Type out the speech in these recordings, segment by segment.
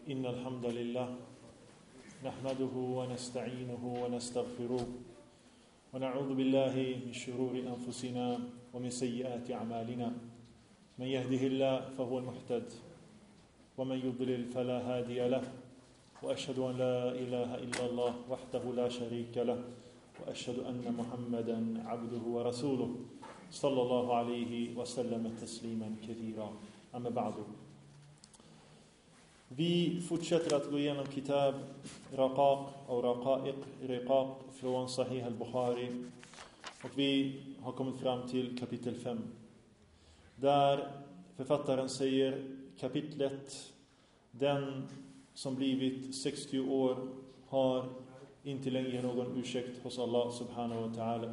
إن الحمد لله نحمده ونستعينه ونستغفره ونعوذ بالله من شرور أنفسنا ومن سيئات أعمالنا من يهده الله فهو المهتد ومن يضلل فلا هادي له وأشهد أن لا إله إلا الله وحده لا شريك له وأشهد أن محمدا عبده ورسوله صلى الله عليه وسلم تسليما كثيرا أما بعد. Vi fortsätter att gå igenom kitab Raqaq och Riqaq från Sahih al-Bukhari, och vi har kommit fram till kapitel 5 där författaren säger kapitlet: den som blivit 60 år har inte längre någon ursäkt hos Allah subhanahu wa ta'ala.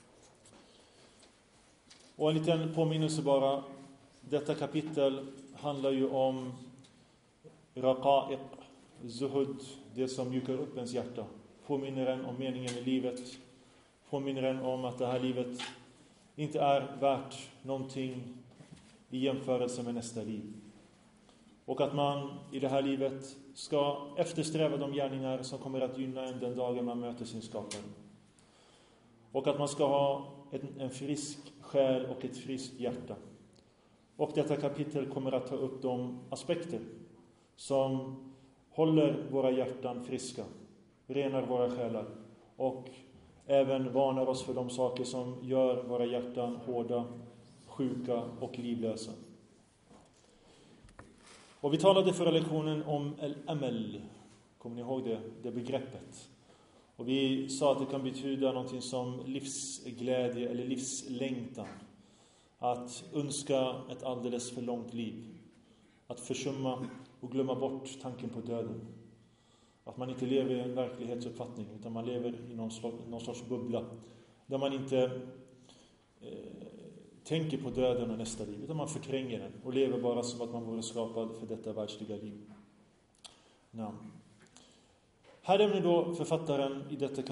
Och en liten påminnelse bara, detta kapitel handlar ju om Raqa'iq, zuhud, det som mjukar upp ens hjärta, påminner en om meningen i livet, påminner en om att det här livet inte är värt någonting i jämförelse med nästa liv, och att man i det här livet ska eftersträva de gärningar som kommer att gynna en den dagen man möter sin skapare, och att man ska ha en frisk själ och ett friskt hjärta. Och detta kapitel kommer att ta upp de aspekter som håller våra hjärtan friska, renar våra själar och även varnar oss för de saker som gör våra hjärtan hårda, sjuka och livlösa. Och vi talade förra lektionen om al-amal. Kommer ni ihåg det begreppet? Och vi sa att det kan betyda någonting som livsglädje eller livslängtan. Att önska ett alldeles för långt liv. Att försumma och glömma bort tanken på döden. Att man inte lever i en verklighetsuppfattning, utan man lever i någon sorts bubbla. Där man inte tänker på döden och nästa liv, utan man förtränger den och lever bara som att man vore skapad för detta världsliga liv. Här är då författaren i detta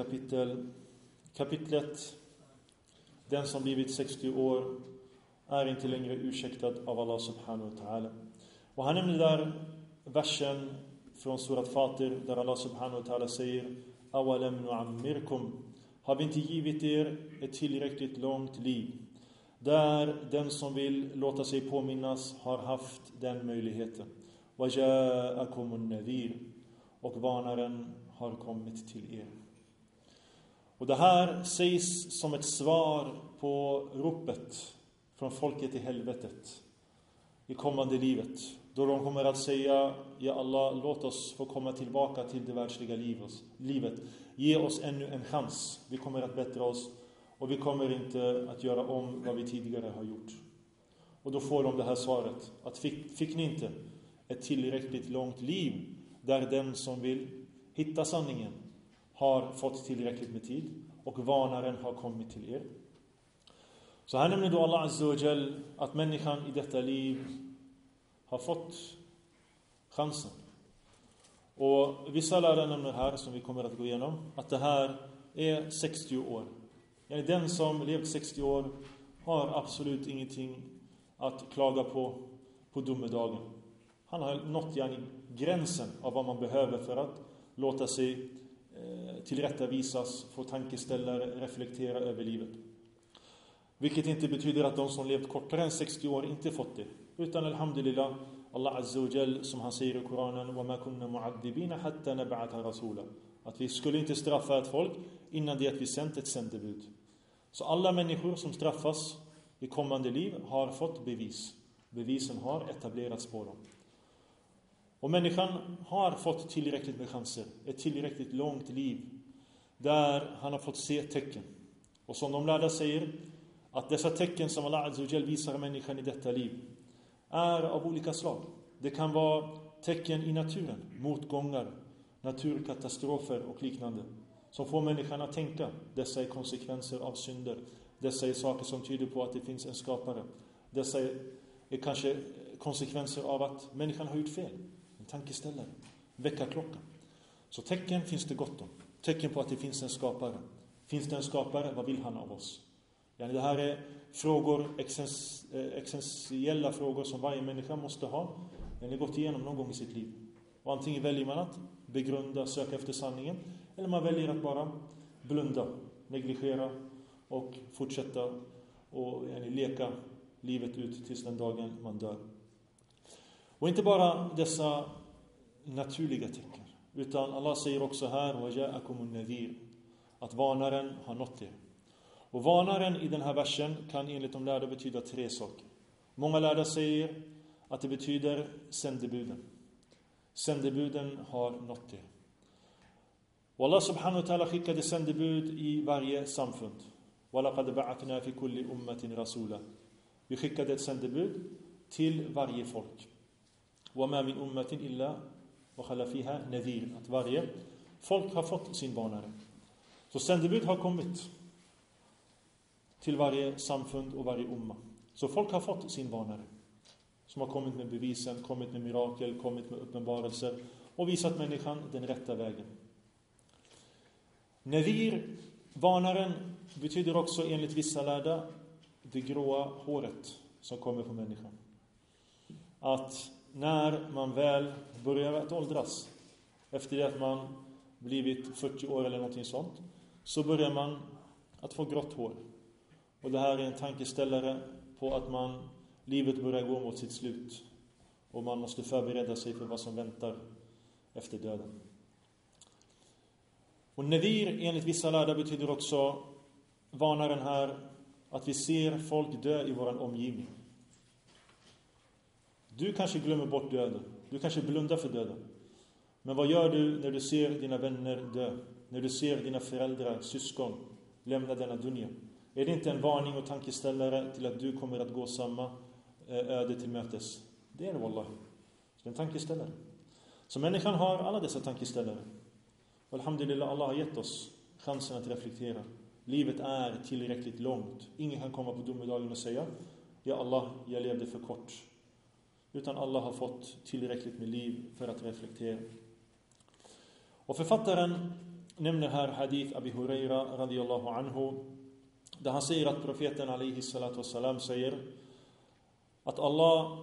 kapitlet: den som blivit 60 år är inte längre ursäktad av Allah subhanahu wa ta'ala. Och han nämner där versen från surat Fatir där Allah subhanahu wa ta'ala säger: awalam nu'ammirkum, har vi inte givit er ett tillräckligt långt liv, där den som vill låta sig påminnas har haft den möjligheten. Waja'akumun nadhir, och varnaren har kommit till er. Och det här sägs som ett svar på ropet från folket i helvetet i kommande livet, då de kommer att säga: ja Allah, låt oss få komma tillbaka till det världsliga livet. Ge oss ännu en chans. Vi kommer att bättra oss och vi kommer inte att göra om vad vi tidigare har gjort. Och då får de det här svaret att fick ni inte ett tillräckligt långt liv, där den som vill hitta sanningen har fått tillräckligt med tid och varnaren har kommit till er. Så här nämner då Allah Azza wa Jal att människan i detta liv har fått chansen. Och vissa lärare nämner här, som vi kommer att gå igenom, att det här är 60 år. Den som levt 60 år har absolut ingenting att klaga på domedagen. Han har nått gränsen av vad man behöver för att låta sig tillrättavisas, få tankeställare, reflektera över livet. Vilket inte betyder att de som levt kortare än 60 år inte fått det. Utan alhamdulillah, Allah Azza wa Jal, som han säger i Koranen: wa ma kunna mu'addibina hatta nab'atha rasula, att vi skulle inte straffa ett folk innan det att vi sänt ett sändebud. Så alla människor som straffas i kommande liv har fått bevis. Bevisen har etablerats på dem. Och människan har fått tillräckligt med chanser, ett tillräckligt långt liv, där han har fått se tecken. Och som de lärda säger, att dessa tecken som Allah Azza wa Jal visar människan i detta liv är av olika slag. Det kan vara tecken i naturen, motgångar, naturkatastrofer och liknande, som får människan att tänka. Dessa är konsekvenser av synder. Dessa är saker som tyder på att det finns en skapare. Dessa är kanske konsekvenser av att människan har gjort fel. En tankeställare, väckarklocka. Så tecken finns det gott om. Tecken på att det finns en skapare. Finns det en skapare, vad vill han av oss? Det här är frågor, essentiella frågor som varje människa måste ha. Den har gått igenom någon gång i sitt liv. Och antingen väljer man att begrunda, söka efter sanningen, eller man väljer att bara blunda, negligera och fortsätta och leka livet ut tills den dagen man dör. Och inte bara dessa naturliga tecken, utan Allah säger också här وَجَاءَكُمُ النَّذِيرُ, att varnaren har nått er. Och varnaren i den här versen kan enligt de lärda betyda 3 saker. Många lärda säger att det betyder sändebuden. Sändebuden har nått er. Och Allah subhanahu wa ta'ala skickade sändebud i varje samfund. وَلَقَدْ بَعَثْنَا فِي كُلِّ أُمَّةٍ رَسُولًا. Vi skickade ett sändebud till varje folk. وَمَا مِنْ أُمَّةٍ إِلَّا وَخَلَ فِيهَا نَذِيرٌ. Att varje folk har fått sin varnare. Så sändebud har kommit till varje samfund och varje umma. Så folk har fått sin varnare, som har kommit med bevisen, kommit med mirakel, kommit med uppenbarelser och visat människan den rätta vägen. Nadhir, varnaren, betyder också enligt vissa lärda det gråa håret som kommer på människan. Att när man väl börjar att åldras, efter det att man blivit 40 år eller någonting sånt, så börjar man att få grått hår. Och det här är en tankeställare på att livet börjar gå mot sitt slut. Och man måste förbereda sig för vad som väntar efter döden. Och Nadhir enligt vissa lärda betyder också, varnaren här, att vi ser folk dö i vår omgivning. Du kanske glömmer bort döden. Du kanske blundar för döden. Men vad gör du när du ser dina vänner dö? När du ser dina föräldrar, syskon lämna denna dunya? Är det inte en varning och tankeställare till att du kommer att gå samma öde till mötes? Det är det, wallahi. Det är en tankeställare. Så människan har alla dessa tankeställare. Alhamdulillah, Allah har gett oss chansen att reflektera. Livet är tillräckligt långt. Ingen kan komma på domedagen och säga: ja Allah, jag levde för kort. Utan Allah har fått tillräckligt med liv för att reflektera. Och författaren nämner här hadith Abi Huraira radiyallahu anhu, där han säger att profeten alaihi salatu wassalam säger att Allah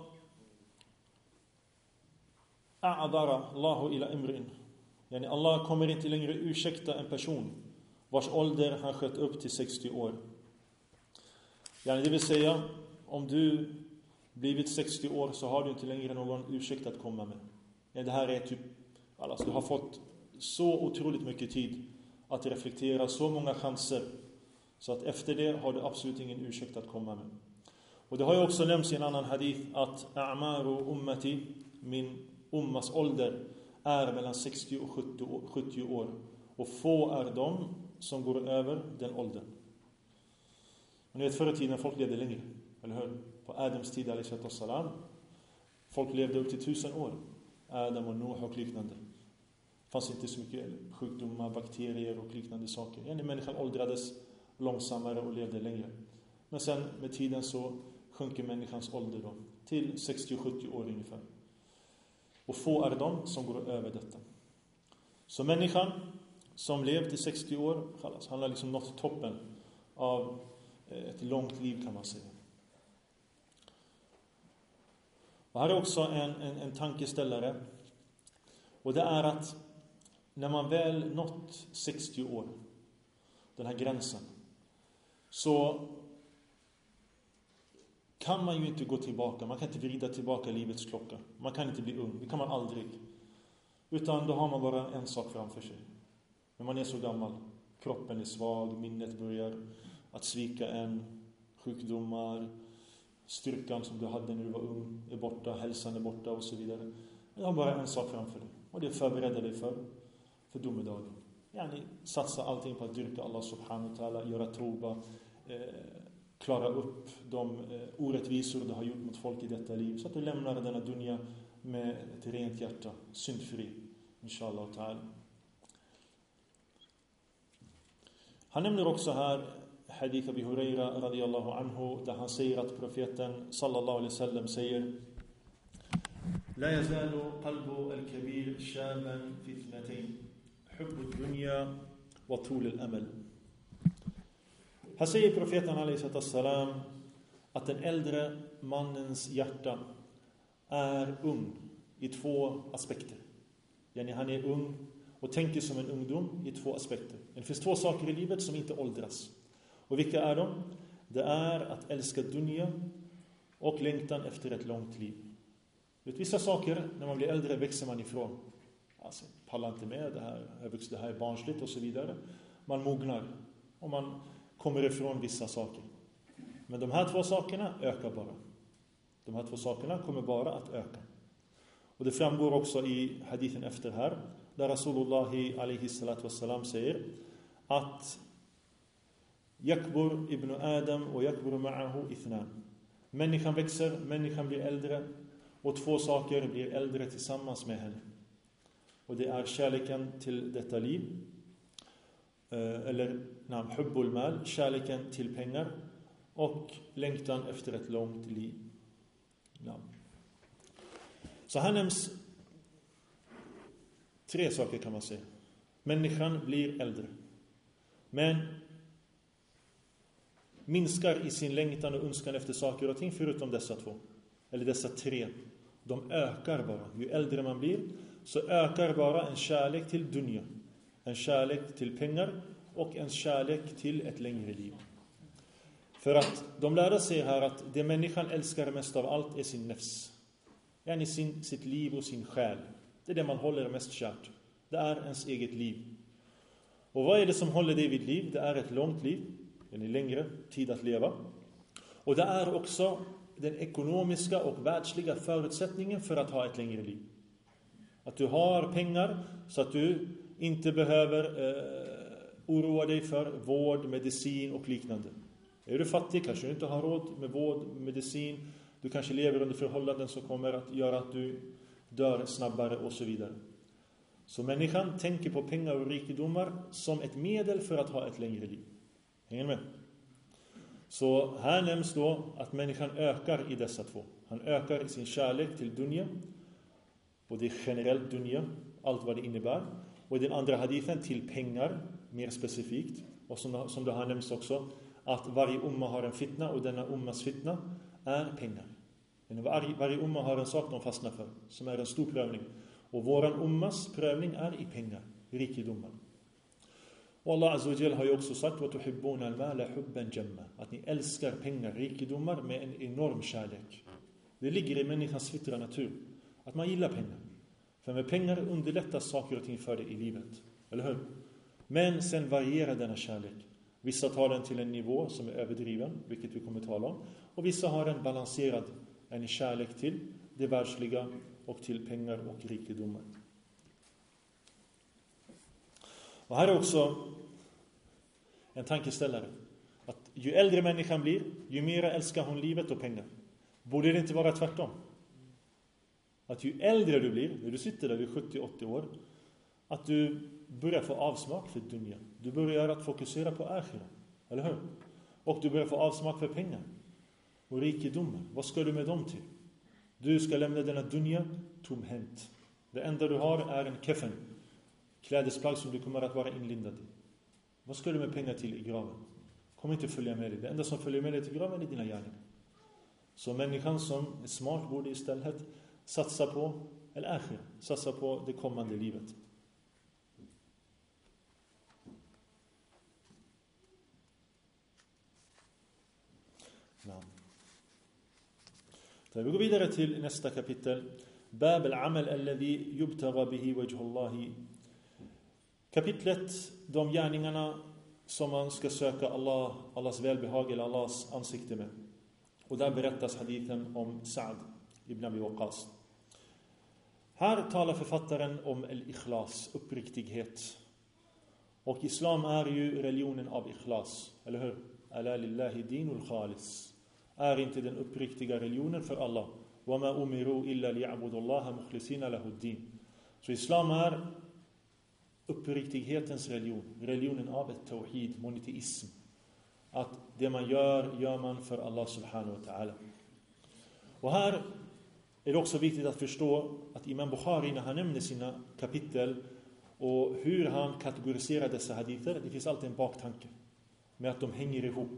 a'adara Allahu ila imrin. Yani Allah kommer inte längre ursäkta en person vars ålder han sköt upp till 60 år. Yani det vill säga, om du blivit 60 år så har du inte längre någon ursäkt att komma med. Yani det här är typ, alltså du har fått så otroligt mycket tid att reflektera, så många chanser, så att efter det har du absolut ingen ursäkt att komma med. Och det har ju också nämnts i en annan hadith att a'maru ummati, min ummas ålder, är mellan 60 och 70 år. Och få är de som går över den åldern. Men ni vet, förr i tiden folk levde längre, eller hur? På Adams tid, alaihi salam, folk levde upp till 1000 år. Adam och Noah och liknande. Det fanns inte så mycket sjukdomar, bakterier och liknande saker. Yani människan åldrades långsammare och levde längre. Men sen med tiden så sjunker människans ålder då till 60-70 år ungefär. Och få är de som går över detta. Så människan som levt i 60 år, han har liksom nått toppen av ett långt liv, kan man säga. Och här är också en tankeställare. Och det är att när man väl nått 60 år, den här gränsen, så kan man ju inte gå tillbaka. Man kan inte vrida tillbaka livets klocka. Man kan inte bli ung. Det kan man aldrig. Utan då har man bara en sak framför sig. När man är så gammal, kroppen är svag, minnet börjar att svika en, sjukdomar, styrkan som du hade när du var ung är borta, hälsan är borta och så vidare. Du har bara en sak framför dig. Och det förbereder dig för domedagen. Yani satsa allting på att dyrka Allah subhanahu wa ta'ala, göra toba, klara upp de orättvisor du har gjort mot folk i detta liv, så att du lämnar denna dunya med ett rent hjärta, syndfri, inshallah ta'ala. Han nämner också här hadith Abi Huraira radiyallahu anhu, där han säger att profeten sallallahu alaihi wasallam säger: La yazalu qalbu al-kabir shaban fi ithnatayn, hubbu ad-dunya wa tul al-amal. Här säger profeten alaihi salam att den äldre mannens hjärta är ung i 2 aspekter. Han är ung och tänker som en ungdom i 2 aspekter. Det finns 2 saker i livet som inte åldras. Och vilka är de? Det är att älska dunya och längtan efter ett långt liv. Vissa saker, när man blir äldre, växer man ifrån. Alltså, pallar inte med det här är barnsligt och så vidare. Man mognar och man kommer ifrån vissa saker. Men de här 2 sakerna ökar bara. De här 2 sakerna kommer bara att öka. Och det framgår också i hadithen efter här, där Rasulullah alaihi salatu wassalam säger att yakbur ibn Adam och yakbur ma'ahu ithnan. Människan växer, människan blir äldre, och 2 saker blir äldre tillsammans med henne. Och det är kärleken till detta liv, hubbul mal, kärleken till pengar, och längtan efter ett långt liv. Så här nämns 3 saker kan man säga. Människan blir äldre, men minskar i sin längtan och önskan efter saker och ting, förutom dessa 2. Eller dessa 3. De ökar bara. Ju äldre man blir så ökar bara en kärlek till dunya, en kärlek till pengar och en kärlek till ett längre liv. För att de lärde sig här att det människan älskar mest av allt är sin nefs. Sitt liv och sin själ. Det är det man håller mest kärt. Det är ens eget liv. Och vad är det som håller det vid liv? Det är ett långt liv, en längre tid att leva. Och det är också den ekonomiska och världsliga förutsättningen för att ha ett längre liv. Att du har pengar så att du inte behöver oroa dig för vård, medicin och liknande. Är du fattig kanske du inte har råd med vård, medicin. Du kanske lever under förhållanden som kommer att göra att du dör snabbare och så vidare. Så människan tänker på pengar och rikedomar som ett medel för att ha ett längre liv. Hänger med? Så här nämns då att människan ökar i dessa 2. Han ökar i sin kärlek till dunya. Och det är generellt dunya, allt vad det innebär. Och i den andra hadithen till pengar, mer specifikt. Och som det har nämnts också, att varje umma har en fitna, och denna ummas fitna är pengar. Varje umma har en sak de fastnar för, som är en stor prövning. Och våran ummas prövning är i pengar, rikedomar. Och Allah Azza wa Jalla har ju också sagt وَتُحِبُّونَ الْمَالَ حُبًّا جَمَّا, att ni älskar pengar, rikedomar med en enorm kärlek. Det ligger i människans fitra natur att man gillar pengar. För med pengar underlättas saker och ting för dig i livet. Eller hur? Men sen varierar denna kärlek. Vissa tar den till en nivå som är överdriven, vilket vi kommer att tala om. Och vissa har en balanserad, en kärlek till det världsliga och till pengar och rikedomar. Och här är också en tankeställare. Att ju äldre människan blir, ju mer älskar hon livet och pengar. Borde det inte vara tvärtom? Att ju äldre du blir, när du sitter där vid 70-80 år, att du börjar få avsmak för dunya. Du börjar att fokusera på akhira, eller hur? Och du börjar få avsmak för pengar och rikedomar. Vad ska du med dem till? Du ska lämna denna dunya tomhänt. Det enda du har är en kefen, klädesplagg som du kommer att vara inlindad i. Vad ska du med pengar till i graven? Kommer inte följa med dig. Det enda som följer med dig till graven är dina gärningar. Så människan som är smart borde istället satsa på al-akhirah, satsa på det kommande livet. Ja. Så vi går vidare till nästa kapitel. Bab al-amal alladhi yubtagha bihi wajhu Allah. Kapitlet, de gärningarna som man ska söka Allahs välbehag eller Allahs ansikte med. Och där berättas hadithen om Sa'd ibn Abi Waqqas. Här talar författaren om al-ikhlas, uppriktighet. Och islam är ju religionen av ikhlas, eller hur? Ala lillahi dinul khalis. Är inte den uppriktiga religionen för Allah? Wa ma umiru illa liya'budullaha mukhlisina lahu ad-din. Så islam är uppriktighetens religion, religionen av ett tawhid, monoteism. Att det man gör man för Allah subhanahu wa ta'ala. Och här är det också viktigt att förstå att Imam Bukhari, när han nämner sina kapitel och hur han kategoriserar dessa hadither, det finns alltid en baktanke med att de hänger ihop.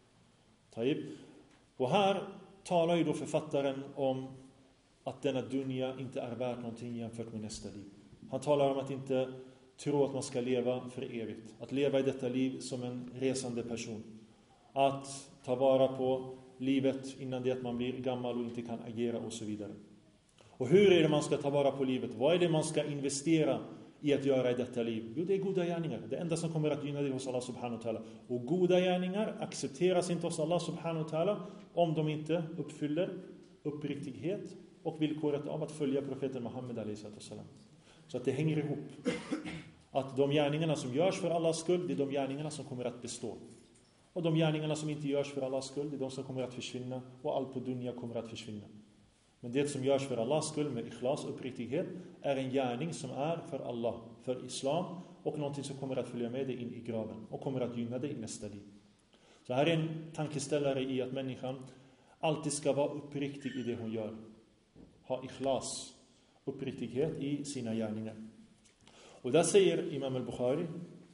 Och här talar ju då författaren om att denna dunya inte är värd någonting jämfört med nästa liv. Han talar om att inte tro att man ska leva för evigt. Att leva i detta liv som en resande person. Att ta vara på livet innan det att man blir gammal och inte kan agera och så vidare. Och hur är det man ska ta vara på livet? Vad är det man ska investera i att göra i detta liv? Jo, det är goda gärningar. Det enda som kommer att gynna dig hos Allah subhanahu wa ta'ala. Och goda gärningar accepteras inte hos Allah subhanahu wa ta'ala om de inte uppfyller uppriktighet och villkoret av att följa profeten Muhammed alayhi salam. Så att det hänger ihop. Att de gärningarna som görs för Allahs skull, det är de gärningarna som kommer att bestå. Och de gärningarna som inte görs för Allahs skull, det är de som kommer att försvinna. Och allt på dunya kommer att försvinna. Men det som görs för Allahs skull med ikhlas och uppriktighet är en gärning som är för Allah, för islam och någonting som kommer att följa med dig in i graven och kommer att gynna dig i nästa liv. Så här är en tankeställare i att människan alltid ska vara uppriktig i det hon gör. Ha ikhlas, uppriktighet i sina gärningar. Och där säger Imam al-Bukhari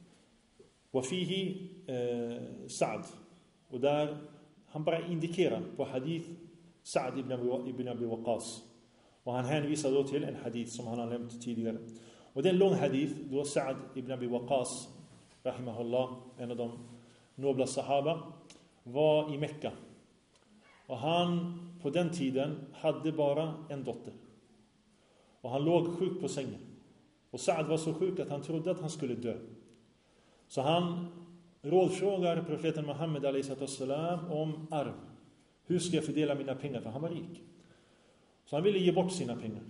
وَفِيهِ Sa'd. Och där han bara indikerar på hadith Sa'd ibn Abi Waqqas. Och han hänvisar då till en hadith som han har nämnt tidigare. Och det är en lång hadith då Sa'd ibn Abi Waqqas rahimahullah, en av de nobla sahaba, var i Mekka. Och han på den tiden hade bara en dotter. Och han låg sjuk på sängen. Och Sa'd var så sjuk att han trodde att han skulle dö. Så han rådfrågar profeten Muhammed alayhi salam om arv. Hur ska jag fördela mina pengar? För han var rik. Så han ville ge bort sina pengar.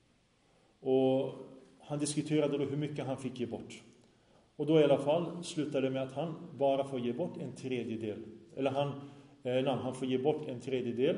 Och han diskuterade då hur mycket han fick ge bort. Och då i alla fall slutade det med att han bara får ge bort en tredjedel. Eller han får ge bort en tredjedel.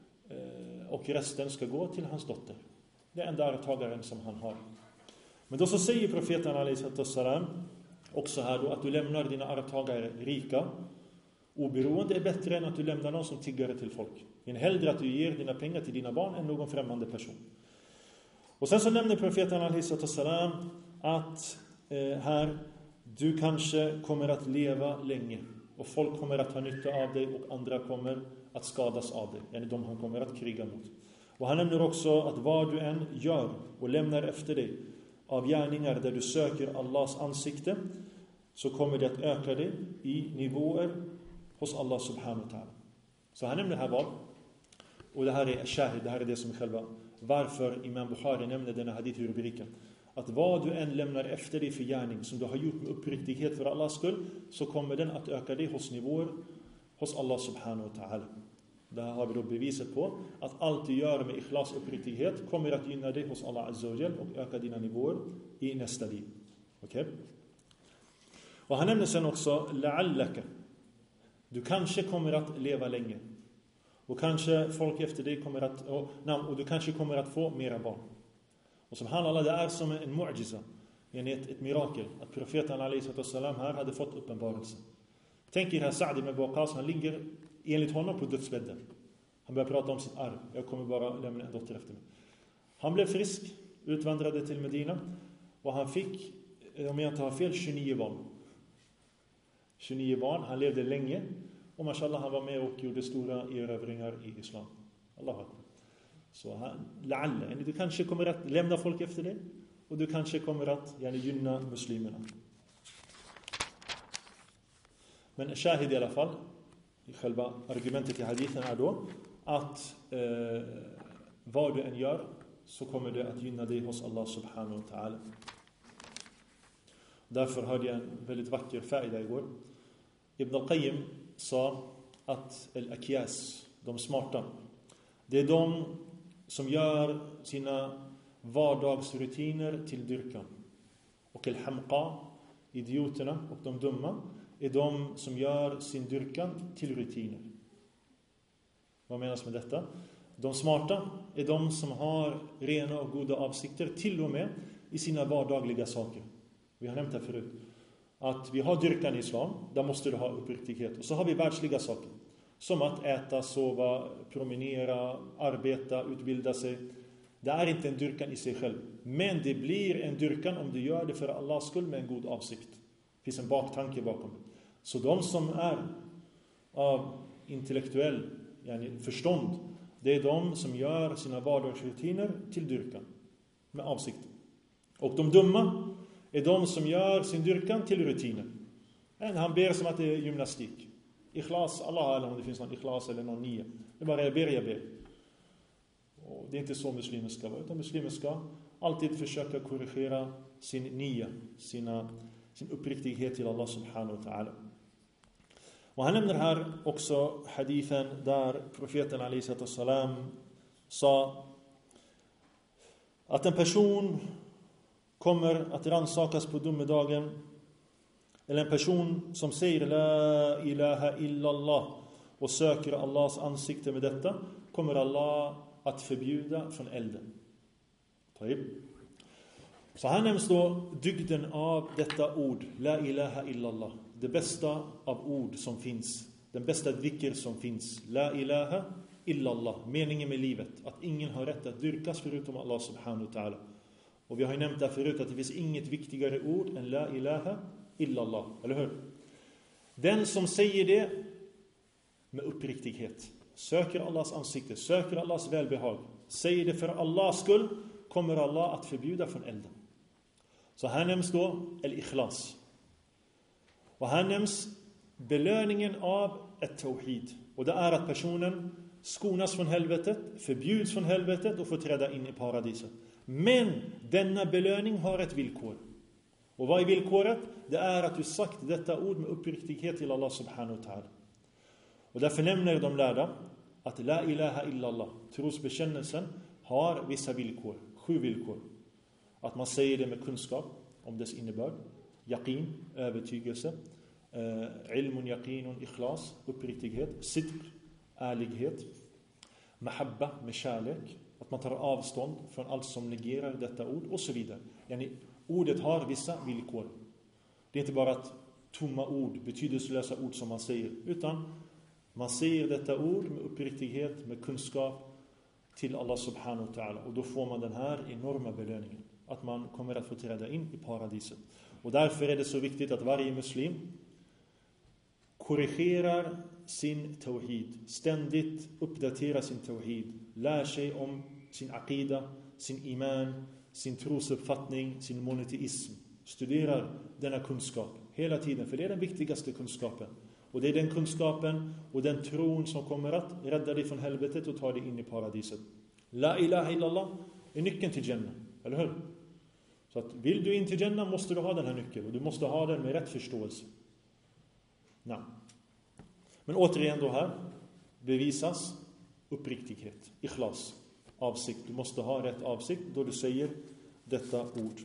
Och resten ska gå till hans dotter. Det är enda arvtagaren som han har. Men då så säger profeten alayhi salam också här då att du lämnar dina arvtagare rika. Oberoende är bättre än att du lämnar någon som tiggare till folk. Men hellre att du ger dina pengar till dina barn än någon främmande person. Och sen så nämner profeten alayhi salam att här du kanske kommer att leva länge. Och folk kommer att ha nytta av dig och andra kommer att skadas av dig. Yani de han kommer att kriga mot. Och han nämner också att vad du än gör och lämnar efter dig av gärningar där du söker Allahs ansikte, så kommer det att öka dig i nivåer hos Allah subhanahu wa ta'ala. Så han nämner här vad? Och det här är shahid, det här är det som är själva varför Imam Bukhari nämner denna hadith i rubriken. Att vad du än lämnar efter dig för gärning som du har gjort med uppriktighet för Allahs skull, så kommer den att öka dig hos nivåer hos Allah subhanahu wa ta'ala. Där har vi då beviset på att allt du gör med ikhlas och uppriktighet kommer att gynna dig hos Allah azza wa jal och öka dina nivåer i nästa liv. Okej? Och han nämner sen också la'allaka. Du kanske kommer att leva länge. Och kanske folk efter dig kommer att och du kanske kommer att få mera barn. Och subhanallah, det är som en mu'jiza, ett mirakel att profeten alayhi salam här hade fått uppenbarelse. Tänk er här Sa'd ibn Abi Waqqas, han ligger enligt honom på dödsbädden. Han börjar prata om sitt arv. Jag kommer bara lämna en dotter efter mig. Han blev frisk, utvandrade till Medina och han fick, om jag inte har fel, 29 barn. 29 barn, han levde länge och mashallah han var med och gjorde stora erövringar i islam. Allahu akbar. Så la'alla, du kanske kommer att lämna folk efter dig och du kanske kommer att gynna muslimerna. Men shahid i alla fall, själva argumentet i hadithen är då att vad du än gör så kommer det att gynna dig hos Allah subhanahu wa ta'ala. Därför hörde jag en väldigt vacker fa'ida igår. Ibn al-Qayyim sa att al-akyas, de smarta, det är de som gör sina vardagsrutiner till dyrkan. Och al-hamqa, idioterna och de dumma, är de som gör sin dyrkan till rutiner. Vad menas med detta? De smarta är de som har rena och goda avsikter till och med i sina vardagliga saker. Vi har nämnt det förut. Att vi har dyrkan i islam, där måste du ha uppriktighet. Och så har vi världsliga saker. Som att äta, sova, promenera, arbeta, utbilda sig. Det är inte en dyrkan i sig själv. Men det blir en dyrkan om du gör det för Allahs skull med en god avsikt. Det finns en baktanke bakom det. Så de som är av intellektuell förstånd, det är de som gör sina vardagsrutiner till dyrkan med avsikt. Och de dumma är de som gör sin dyrkan till rutinen. Han ber som att det är gymnastik. Ikhlas, Allah eller om det finns någon ikhlas eller någon nia. Det är bara jag ber. Och det är inte så muslimer ska vara. Utan muslimer ska alltid försöka korrigera sin nia, sin uppriktighet till Allah subhanahu wa ta'ala. Och han nämner här också hadithen där profeten alaihi salam sa att en person kommer att rannsakas på domedagen, eller en person som säger la ilaha illallah och söker Allahs ansikte med detta, kommer Allah att förbjuda från elden. Så här nämns då dygden av detta ord, la ilaha illallah, det bästa av ord som finns, den bästa dhikr som finns, la ilaha illallah, meningen med livet, att ingen har rätt att dyrkas förutom Allah subhanahu wa ta'ala. Och vi har ju nämnt där förut att det finns inget viktigare ord än la ilaha illallah, eller hur? Den som säger det med uppriktighet, söker Allahs ansikte, söker Allahs välbehag, säger det för Allahs skull, kommer Allah att förbjuda från elden. Så här nämns då al-ikhlas. Och här nämns belöningen av ett tawhid. Och det är att personen skonas från helvetet, förbjuds från helvetet och får träda in i paradiset. Men denna belöning har ett villkor. Och vad är villkoret? Det är att du sagt detta ord med uppriktighet till Allah subhanahu wa ta'ala. Och därför nämner de lärda att la ilaha illallah, trosbekännelsen, har vissa villkor, 7 villkor. Att man säger det med kunskap om dess innebörd, yaqin, övertygelse, ilmun yaqinun ikhlas, uppriktighet, sidq, ärlighet, mahabba, med kärlek, att man tar avstånd från allt som negerar detta ord och så vidare. Yani, ordet har vissa villkor. Det är inte bara att tomma ord, betydelselösa ord som man säger, utan man säger detta ord med uppriktighet, med kunskap till Allah subhanahu wa ta'ala. Och då får man den här enorma belöningen, att man kommer att få träda in i paradiset. Och därför är det så viktigt att varje muslim korrigerar sin tawhid, ständigt uppdaterar sin tawhid, lär sig om sin aqida, sin iman, sin trosuppfattning, sin monoteism, studerar denna kunskap hela tiden, för det är den viktigaste kunskapen. Och det är den kunskapen och den tron som kommer att rädda dig från helvetet och ta dig in i paradiset. La ilaha illallah är nyckeln till Jannah, eller hur? Så att vill du in till Jannah måste du ha den här nyckeln, och du måste ha den med rätt förståelse. Nej. Men återigen då här bevisas uppriktighet, ikhlas, avsikt. Du måste ha rätt avsikt då du säger detta ord.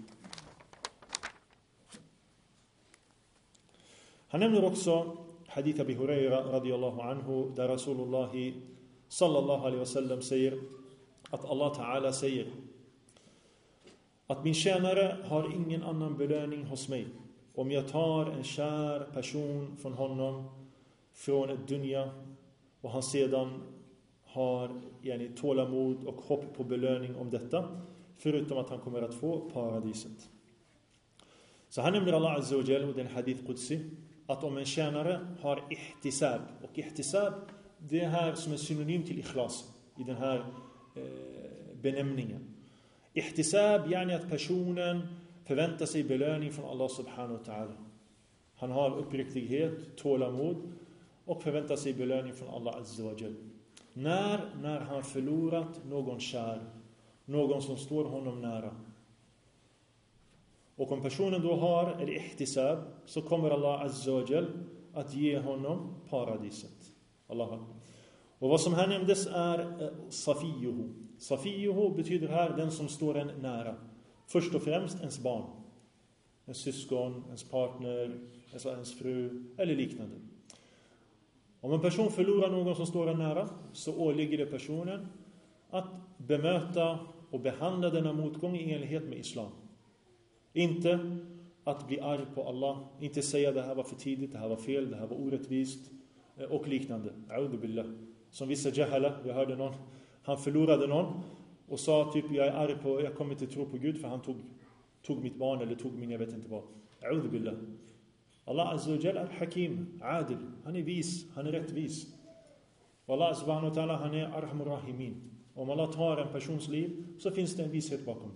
Han nämner också hadith Abi Huraira radiyallahu anhu, där Rasulullah sallallahu alaihi wasallam säger att Allah ta'ala säger att min tjänare har ingen annan belöning hos mig om jag tar en kär person från honom, från ett dunya, och han sedan har tålamod och hopp på belöning om detta, förutom att han kommer att få paradiset. Så han nämner Allah azza wa jalla, och den hadith qudsi, att om en tjänare har ihtisab, och ihtisab, det är här som är synonym till ikhlas i den här benämningen. Ihtisab, yani att personen förväntar sig belöning från Allah subhanahu wa ta'ala. Han har uppriktighet, tålamod och förväntar sig belöning från Allah azza wa jalla. När han förlorat någon kär, någon som står honom nära. Och om personen då har el ihtisab, så kommer Allah azza wa jalla att ge honom paradiset. Allah. Och vad som här nämndes är safiyuhu. Safiyuhu betyder här den som står en nära. Först och främst ens barn, ens syskon, ens partner, alltså ens fru eller liknande. Om en person förlorar någon som står en nära, så åligger det personen att bemöta och behandla denna motgång i enlighet med islam. Inte att bli arg på Allah, inte säga det här var för tidigt, det här var fel, det här var orättvist och liknande. A'udhu billah. Som vissa jahala, jag hörde någon, han förlorade någon och sa typ jag är arg på, jag kommer inte tro på Gud för han tog mitt barn eller tog min, jag vet inte vad. A'udhu billah. Allah azza wa jalla är hakim, adil, han är vis, han är rättvis. Och Allah subhanahu wa ta'ala, han är arhamur rahimin. Om Allah tar en persons liv så finns det en vishet bakom det.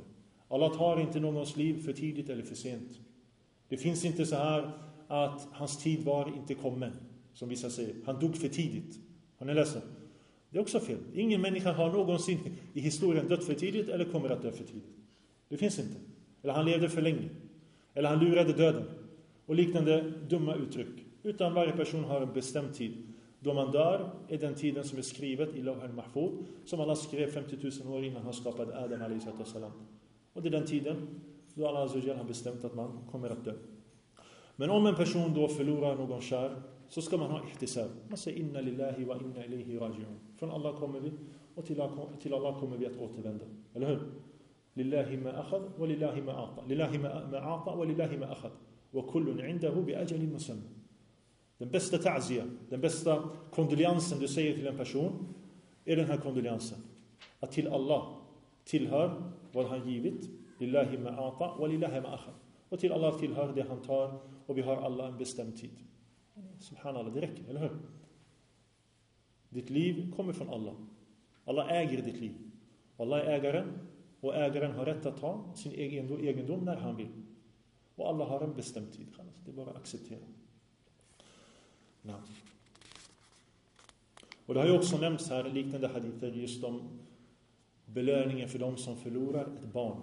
Allah tar inte någons liv för tidigt eller för sent. Det finns inte så här att hans tid var inte kommen, som vissa säger. Han dog för tidigt. Har ni läst det? Det är också fel. Ingen människa har någonsin i historien dött för tidigt eller kommer att dö för tidigt. Det finns inte. Eller han levde för länge. Eller han lurade döden. Och liknande dumma uttryck. Utan varje person har en bestämd tid. Då man dör är den tiden som är skrivet i Lawh al-Mahfuz, som Allah skrev 50 000 år innan han skapade Adam a.s. Och det är den tiden då Allah har bestämt att man kommer att dö. Men om en person då förlorar någon kär, så ska man ha ihtisab. Man säger inna lillahi wa inna ilayhi raji'un. Från Allah kommer vi och till Allah kommer vi att återvända. Eller hur? Lillahi ma akhad wa lillahi ma ata. Lillahi ma ata wa lillahi ma akhad. Wa kullun indahu bi ajalin musamma. Den bästa ta'ziya, den bästa kondoliansen du säger till en person är den här kondoliansen. Att till Allah tillhör vad han givit. Lillahi ma ata wa lillahi ma akhad. Och till Allah tillhör det han tar, och vi har alla en bestämd tid. Subhanallah, det räcker, eller hur? Ditt liv kommer från Allah. Allah äger ditt liv. Allah är ägaren, och ägaren har rätt att ta sin egendom när han vill. Och Allah har en bestämd tid. Det är bara att acceptera. Nej. Och det har ju också nämnts här liknande hadither just om belöningen för de som förlorar ett barn.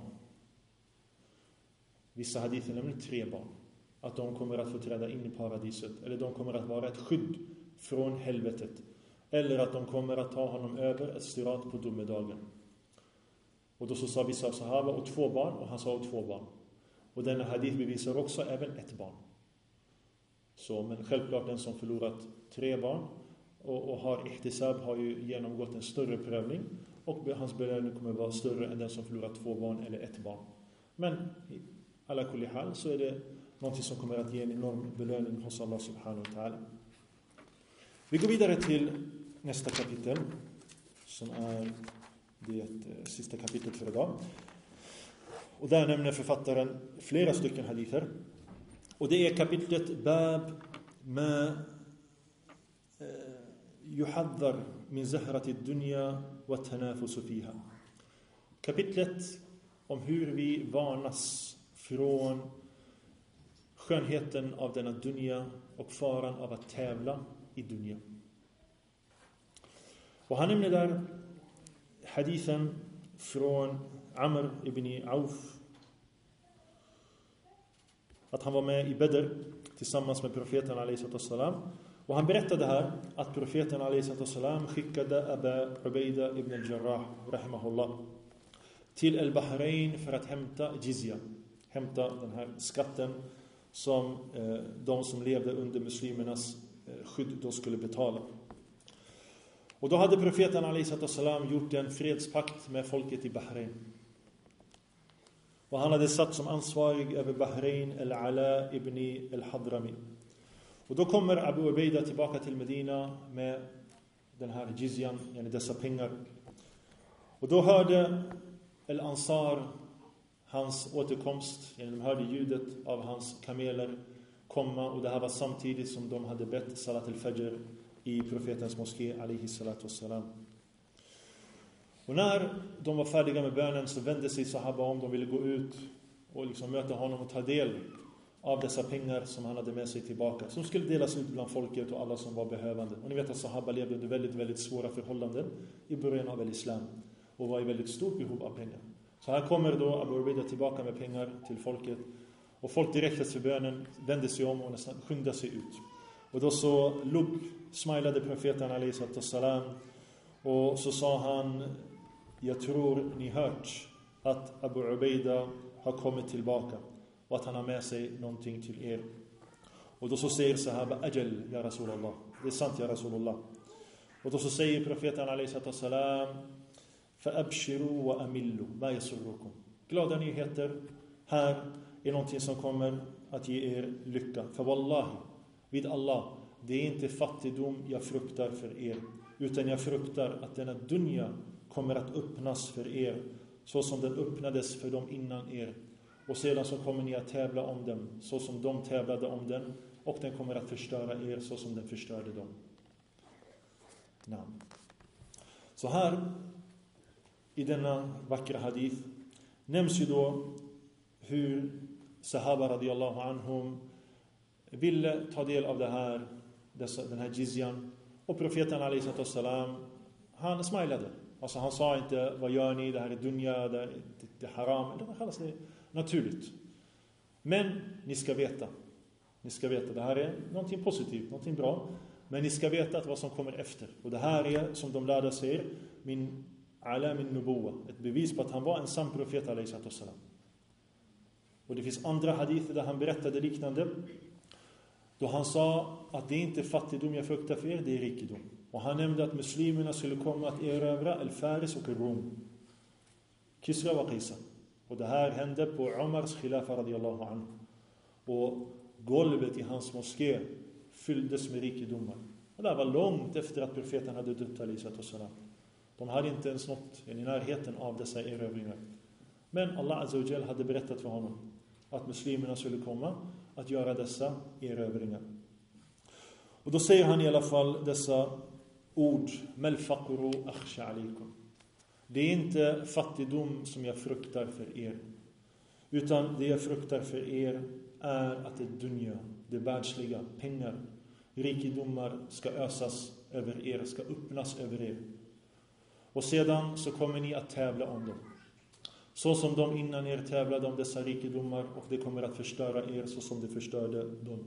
Vissa hadither nämner 3 barn. Att de kommer att få träda in i paradiset. Eller de kommer att vara ett skydd från helvetet. Eller att de kommer att ta honom över ett sirat på domedagen. Och då så sa vissa sahaba och 2 barn. Och han sa 2 barn. Och denna hadith bevisar också även 1 barn. Så, men självklart den som förlorat 3 barn och har ihtisab har ju genomgått en större prövning. Och hans belöning kommer att vara större än den som förlorat 2 barn eller 1 barn. Men i alla kulli hal så är det någonting som kommer att ge en enorm belöning hos Allah subhanahu wa ta'ala. Vi går vidare till nästa kapitel, som är det sista kapitlet för idag. Och där nämner författaren flera stycken hadither. Och det är kapitlet Bab ma yuhaddar min zahrati dunya wa tanafusu fiha. Kapitlet om hur vi varnas från skönheten av denna dunya och faran av att tävla i dunya. Och han nämner där hadithen från Amr ibn Auf, att han var med i Badr tillsammans med profeten a.s. Och han berättade här att profeten a.s. skickade Abu Ubaida ibn al-Jarrah rahimahullah till al-Bahrain för att hämta jizya, hämta den här skatten som de som levde under muslimernas skydd då skulle betala. Och då hade profeten a.s. gjort en fredspakt med folket i Bahrain. Och han hade satt som ansvarig över Bahrain al-Ala ibn al-Hadrami. Och då kommer Abu Ubaida tillbaka till Medina med den här jizyan, dessa pengar. Och då hörde al-Ansar hans återkomst. De hörde ljudet av hans kameler komma, och det här var samtidigt som de hade bett salat al-Fajr i profetens moské alayhi salatu wassalam. Och när de var färdiga med bönen så vände sig sahaba om. De ville gå ut och liksom möta honom och ta del av dessa pengar som han hade med sig tillbaka, som skulle delas ut bland folket och alla som var behövande. Och ni vet att sahaba levde under väldigt, väldigt svåra förhållanden i början av islam och var i väldigt stort behov av pengar. Så här kommer då Abu Ubaida tillbaka med pengar till folket, och folk direkt efter bönen vände sig om och nästan skyndade sig ut. Och då så smilade profeten a.s. och så sa han: jag tror ni hört att Abu Ubaida har kommit tillbaka och att han har med sig någonting till er. Och då så säger sahaba: ajal ya Rasulallah, det är sant ya Rasulallah. Och då så säger profeten a.s. فَأَبْشِرُوا وَأَمِلُّوا مَا يَسُرُّكُمْ. Glada nyheter här är någonting som kommer att ge er lycka. För wallahi, vid Allah, det är inte fattigdom jag fruktar för er, utan jag fruktar att denna dunya kommer att öppnas för er så som den öppnades för dem innan er. Och sedan så kommer ni att tävla om den så som de tävlade om den, och den kommer att förstöra er så som den förstörde dem. Så här i denna vackra hadith nämns ju då hur Sahaba radiyallahu anhum ville ta del av den här jizyan. Och profeten alayhi salam, han smilade. Alltså han sa inte, vad gör ni? Det här är dunya, det är haram. Det kallas det naturligt. Men ni ska veta, det här är någonting positivt, någonting bra. Men ni ska veta att vad som kommer efter. Och det här är, som de lärde sig, min nubuwa. Ett bevis på att han var en sann profet alayhi salam. Och det finns andra hadither där han berättade liknande. Då han sa att det är inte fattigdom jag fruktar för er, det är rikedom. Och han nämnde att muslimerna skulle komma att erövra Al-Faris och Rom. Kisra och Qaisar. Och det här hände på Umars khilafa radiyallahu anhu. Och golvet i hans moské fylldes med rikedomar. Och det var långt efter att profeten hade dött alayhi salam. De hade inte ens nått i närheten av dessa erövringar. Men Allah Azza wa Jal hade berättat för honom att muslimerna skulle komma att göra dessa erövringar. Och då säger han i alla fall dessa ord: Mal faqru akhsha alaykum. Det är inte fattigdom som jag fruktar för er, utan det jag fruktar för er är att det dunya, det världsliga, pengar, rikedomar ska ösas över er, ska öppnas över er. Och sedan så kommer ni att tävla om dem. Så som de innan er tävlade om dessa rikedomar, och det kommer att förstöra er så som det förstörde dem.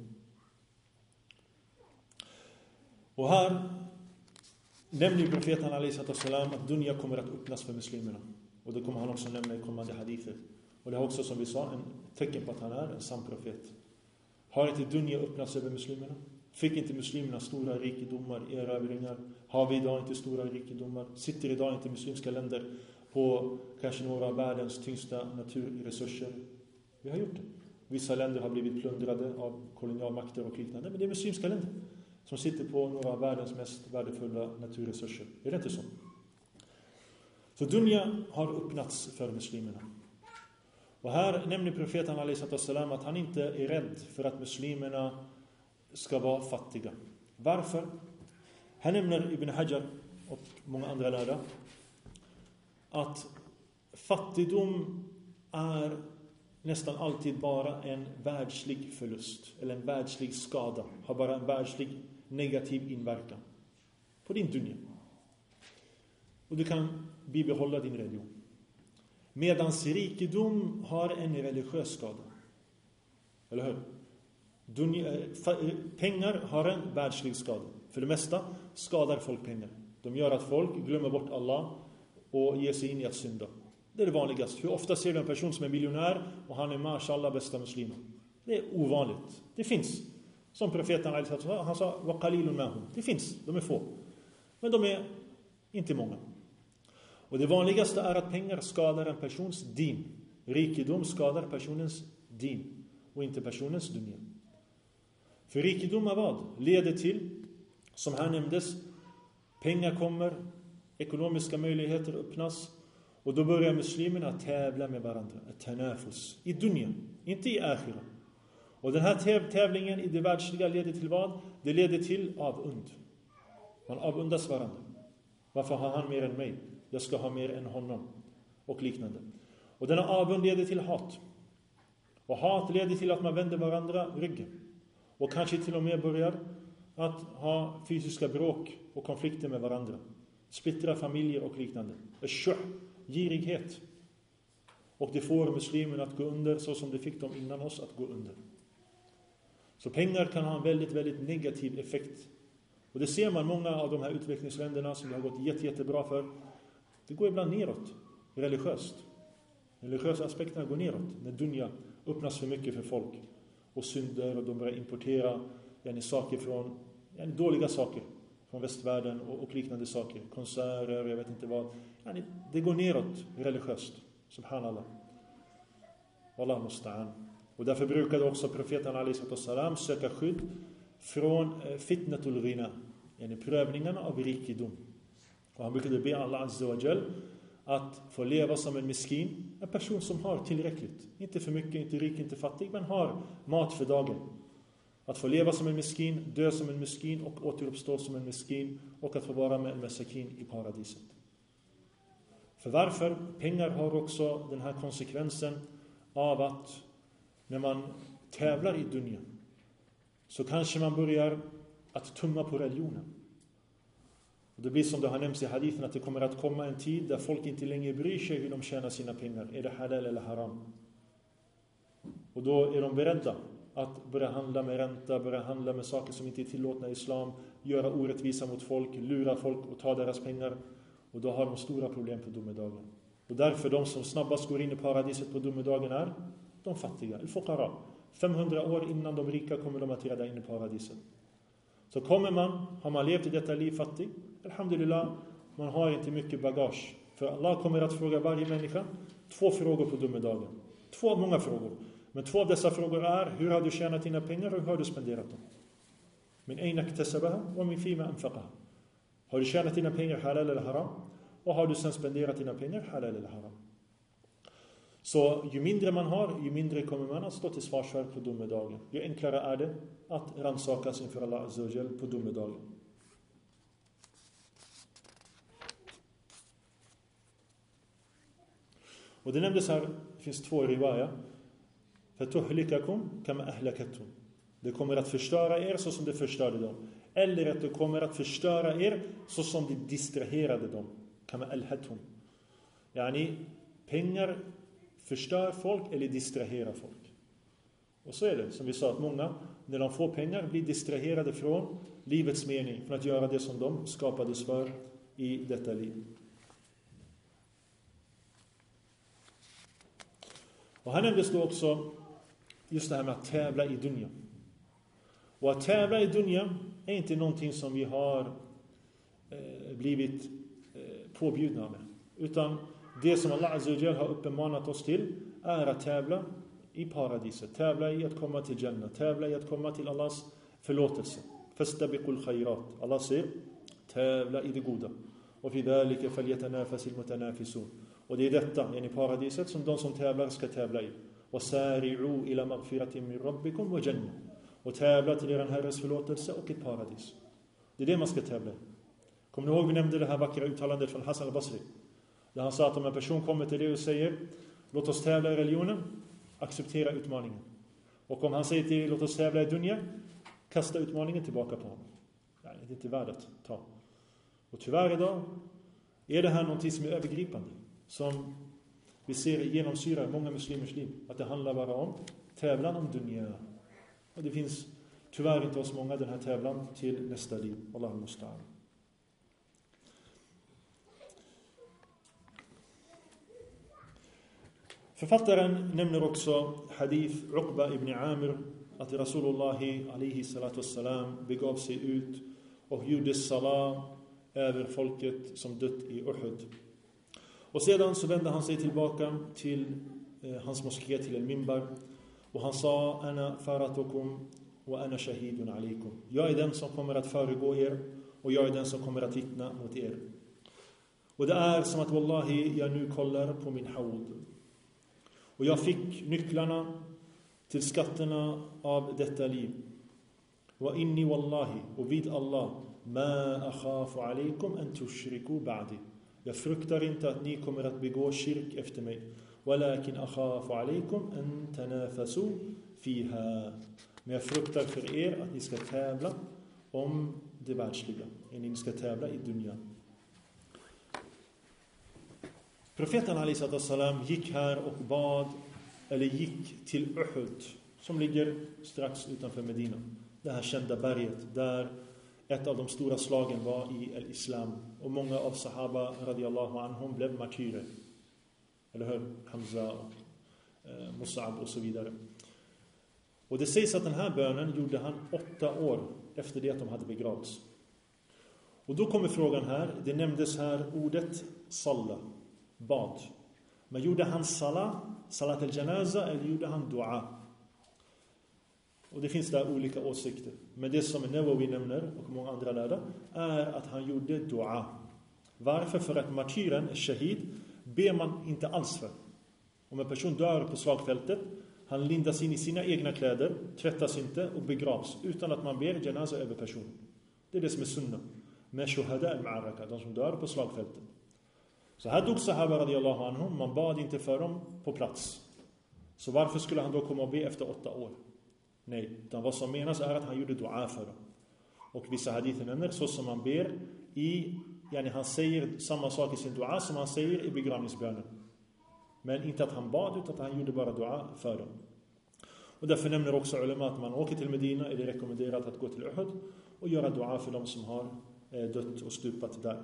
Och här nämner profeten alayhi salam att dunya kommer att öppnas för muslimerna. Och det kommer han också nämna i kommande hadither. Och det är också, som vi sa, en tecken på att han är en sann profet. Har inte dunya öppnats över muslimerna? Fick inte muslimerna stora rikedomar, erövringar? Har vi idag inte stora rikedomar? Sitter idag inte muslimska länder på kanske några av världens tyngsta naturresurser? Vi har gjort det. Vissa länder har blivit plundrade av kolonialmakter och liknande, men det är muslimska länder som sitter på några av världens mest värdefulla naturresurser. Är det inte så? Så dunya har öppnats för muslimerna. Och här nämner profeten alayhi salam att han inte är rädd för att muslimerna ska vara fattiga. Varför? Han nämner Ibn Hajar och många andra lärare att fattigdom är nästan alltid bara en världslig förlust eller en världslig skada, har bara en världslig negativ inverkan på din dunya. Och du kan bibehålla din religion. Medans rikedom har en religiös skada. Eller hur? Pengar har en världslig skada. För det mesta skadar folk pengar. De gör att folk glömmer bort Allah och ger sig in i att synda. Det är det vanligaste. Hur ofta ser du en person som är miljonär och han är mashallah bästa muslimen? Det är ovanligt. Det finns. Som profeten han sa, wa qalilun mahum. Det finns, de är få. Men de är inte många. Och det vanligaste är att pengar skadar en persons din. Rikedom skadar personens din och inte personens dunya. För rikedom är vad? Leder till, som här nämndes, pengar kommer, ekonomiska möjligheter öppnas, och då börjar muslimerna tävla med varandra. Ett tanafus. I dunya, inte i akhira. Och den här tävlingen i det världsliga leder till vad? Det leder till avund. Man avundas varandra. Varför har han mer än mig? Jag ska ha mer än honom. Och liknande. Och denna avund leder till hat. Och hat leder till att man vänder varandra ryggen. Och kanske till och med börjar att ha fysiska bråk och konflikter med varandra. Splittra familjer och liknande. Girighet. Och det får muslimerna att gå under så som det fick dem innan oss att gå under. Så pengar kan ha en väldigt, väldigt negativ effekt. Och det ser man många av de här utvecklingsländerna som det har gått jättebra för. Det går ibland neråt, religiöst. Religiösa aspekterna går neråt när dunya öppnas för mycket för folk. Och synder, och de börjar importera saker från, dåliga saker från västvärlden och liknande saker. Konserter, jag vet inte vad. Det går neråt religiöst. Subhanallah. Wallahu musta'an. Och därför brukade också profeten alayhi salam söka skydd från fitnatul ghina, prövningarna av rikedom. Och han brukade be Allah Azza wa Jal att få leva som en miskin, en person som har tillräckligt. Inte för mycket, inte rik, inte fattig, men har mat för dagen. Att få leva som en miskin, dö som en miskin och återuppstå som en miskin, och att få vara med en masakin i paradiset. För varför? Pengar har också den här konsekvensen av att när man tävlar i dunya så kanske man börjar att tumma på religionen. Och det blir som det har nämnts i hadithen att det kommer att komma en tid där folk inte längre bryr sig hur de tjänar sina pengar. Är det halal eller haram? Och då är de beredda att börja handla med ränta, börja handla med saker som inte är tillåtna i islam, göra orättvisa mot folk, lura folk och ta deras pengar. Och då har de stora problem på domedagen. Och därför de som snabbast går in i paradiset på domedagen är de fattiga, al-fuqara. 500 år innan de rika kommer de att träda in i paradiset. Så har man levt i detta liv fattig, alhamdulillah, man har inte mycket bagage. För Allah kommer att fråga varje människa 2 frågor på domedagen. 2 av många frågor. Men 2 av dessa frågor är: hur har du tjänat dina pengar och hur har du spenderat dem? Min ayna iktasabaha wa min fima anfaqaha. Har du tjänat dina pengar halal eller haram? Och har du sen spenderat dina pengar halal eller haram? Så ju mindre man har, ju mindre kommer man att stå till svars för på domedagen. Ju enklare är det att rannsakas inför Allah Azza wa Jal på domedagen. Och det nämndes här, det finns 2 riwaya. Fatuhlikakum kama ahlakatum. Det kommer att förstöra er så som det förstörde dem. Eller att det kommer att förstöra er så som det distraherade dem. Kama alhatum. Yani pengar förstör folk eller distraherar folk. Och så är det, som vi sa, att många när de får pengar blir distraherade från livets mening, från att göra det som de skapades för i detta liv. Och här nämndes då också just det här med att tävla i dunya. Och att tävla i dunya är inte någonting som vi har blivit påbjudna med. Utan det som Allah Azza wa Jal har uppenmanat oss till är att tävla i paradiset. Tävla i att komma till Jannah. Tävla i att komma till Allahs förlåtelse. Fastabiqul khayrat. Allah säger, tävla i det goda. Och fi dhalika falyatanafasil mutanafisun. Och det är detta, i paradiset, som de som tävlar ska tävla i. Wasari'u ila maghfiratin min rabbikum wa jannah. Och tävla till er Herres förlåtelse och ett paradis. Det är det man ska tävla i. Kommer ni ihåg, vi nämnde det här vackra uttalandet från Hassan al-Basri. Där han sa att om en person kommer till det och säger: låt oss tävla i religionen, acceptera utmaningen. Och om han säger till låt oss tävla i dunya, kasta utmaningen tillbaka på honom. Nej, det är inte värt att ta. Och tyvärr idag är det här någonting som är övergripande. Som vi ser genomsyrar många muslimers liv. Att det handlar bara om tävlan om dunya. Och det finns tyvärr inte hos många den här tävlan till nästa liv. Allah musta'an. Författaren nämner också hadith Uqba ibn Amir att Rasulullah alaihi salatu wassalam begav sig ut och gjorde salam över folket som dött i Uhud. Och sedan så vände han sig tillbaka till hans moské, till en minbar, och han sa: ana faratukum wa ana shahidun alaikum. Jag är den som kommer att föregå er och jag är den som kommer att vittna mot er. Och det är som att wallahi jag nu kollar på min haud. Och jag fick nycklarna till skatterna av detta liv. Wa inni wallahi, och vid Allah, ma akhafu alaikum an tushriku ba'di. Jag fruktar inte att ni kommer att begå shirk efter mig. Walakin akhafu alaikum an tanafasu fiha. Men jag fruktar för er att ni ska tävla om det världsliga. Ni ska tävla i dunya. Profeten alaihi salam gick här och gick till Uhud, som ligger strax utanför Medina. Det här kända berget där ett av de stora slagen var i al-Islam. Och många av sahaba radiyallahu anhum blev martyrer. Eller hur? Hamza och Mus'ab och så vidare. Och det sägs att den här bönen gjorde han 8 år efter det att de hade begravts. Och då kommer frågan här, det nämndes här ordet salla, bad. Men gjorde han salat al-janaza, eller gjorde han dua? Och det finns där olika åsikter. Men det som Nawawi nämner och många andra lärda är att han gjorde dua. Varför? För att martyren, shahid, ber man inte alls för. Om en person dör på slagfältet, han lindas in i sina egna kläder, tvättas inte och begravs utan att man ber janaza över personen. Det är det som är sunna. Med shuhada al-ma'araka, de som dör på slagfältet. Så här dog Sahaba radiyallahu anhum, man bad inte för dem på plats. Så varför skulle han då komma och be efter 8 år? Nej, utan vad som menas är att han gjorde dua för dem. Och vissa hadither nämner så som man ber han säger samma sak i sin dua som han säger i begravningsbönen. Men inte att han bad, utan att han gjorde bara dua för dem. Och därför nämner också ulema att man åker till Medina är det rekommenderat att gå till Uhud och göra dua för dem som har dött och stupat där.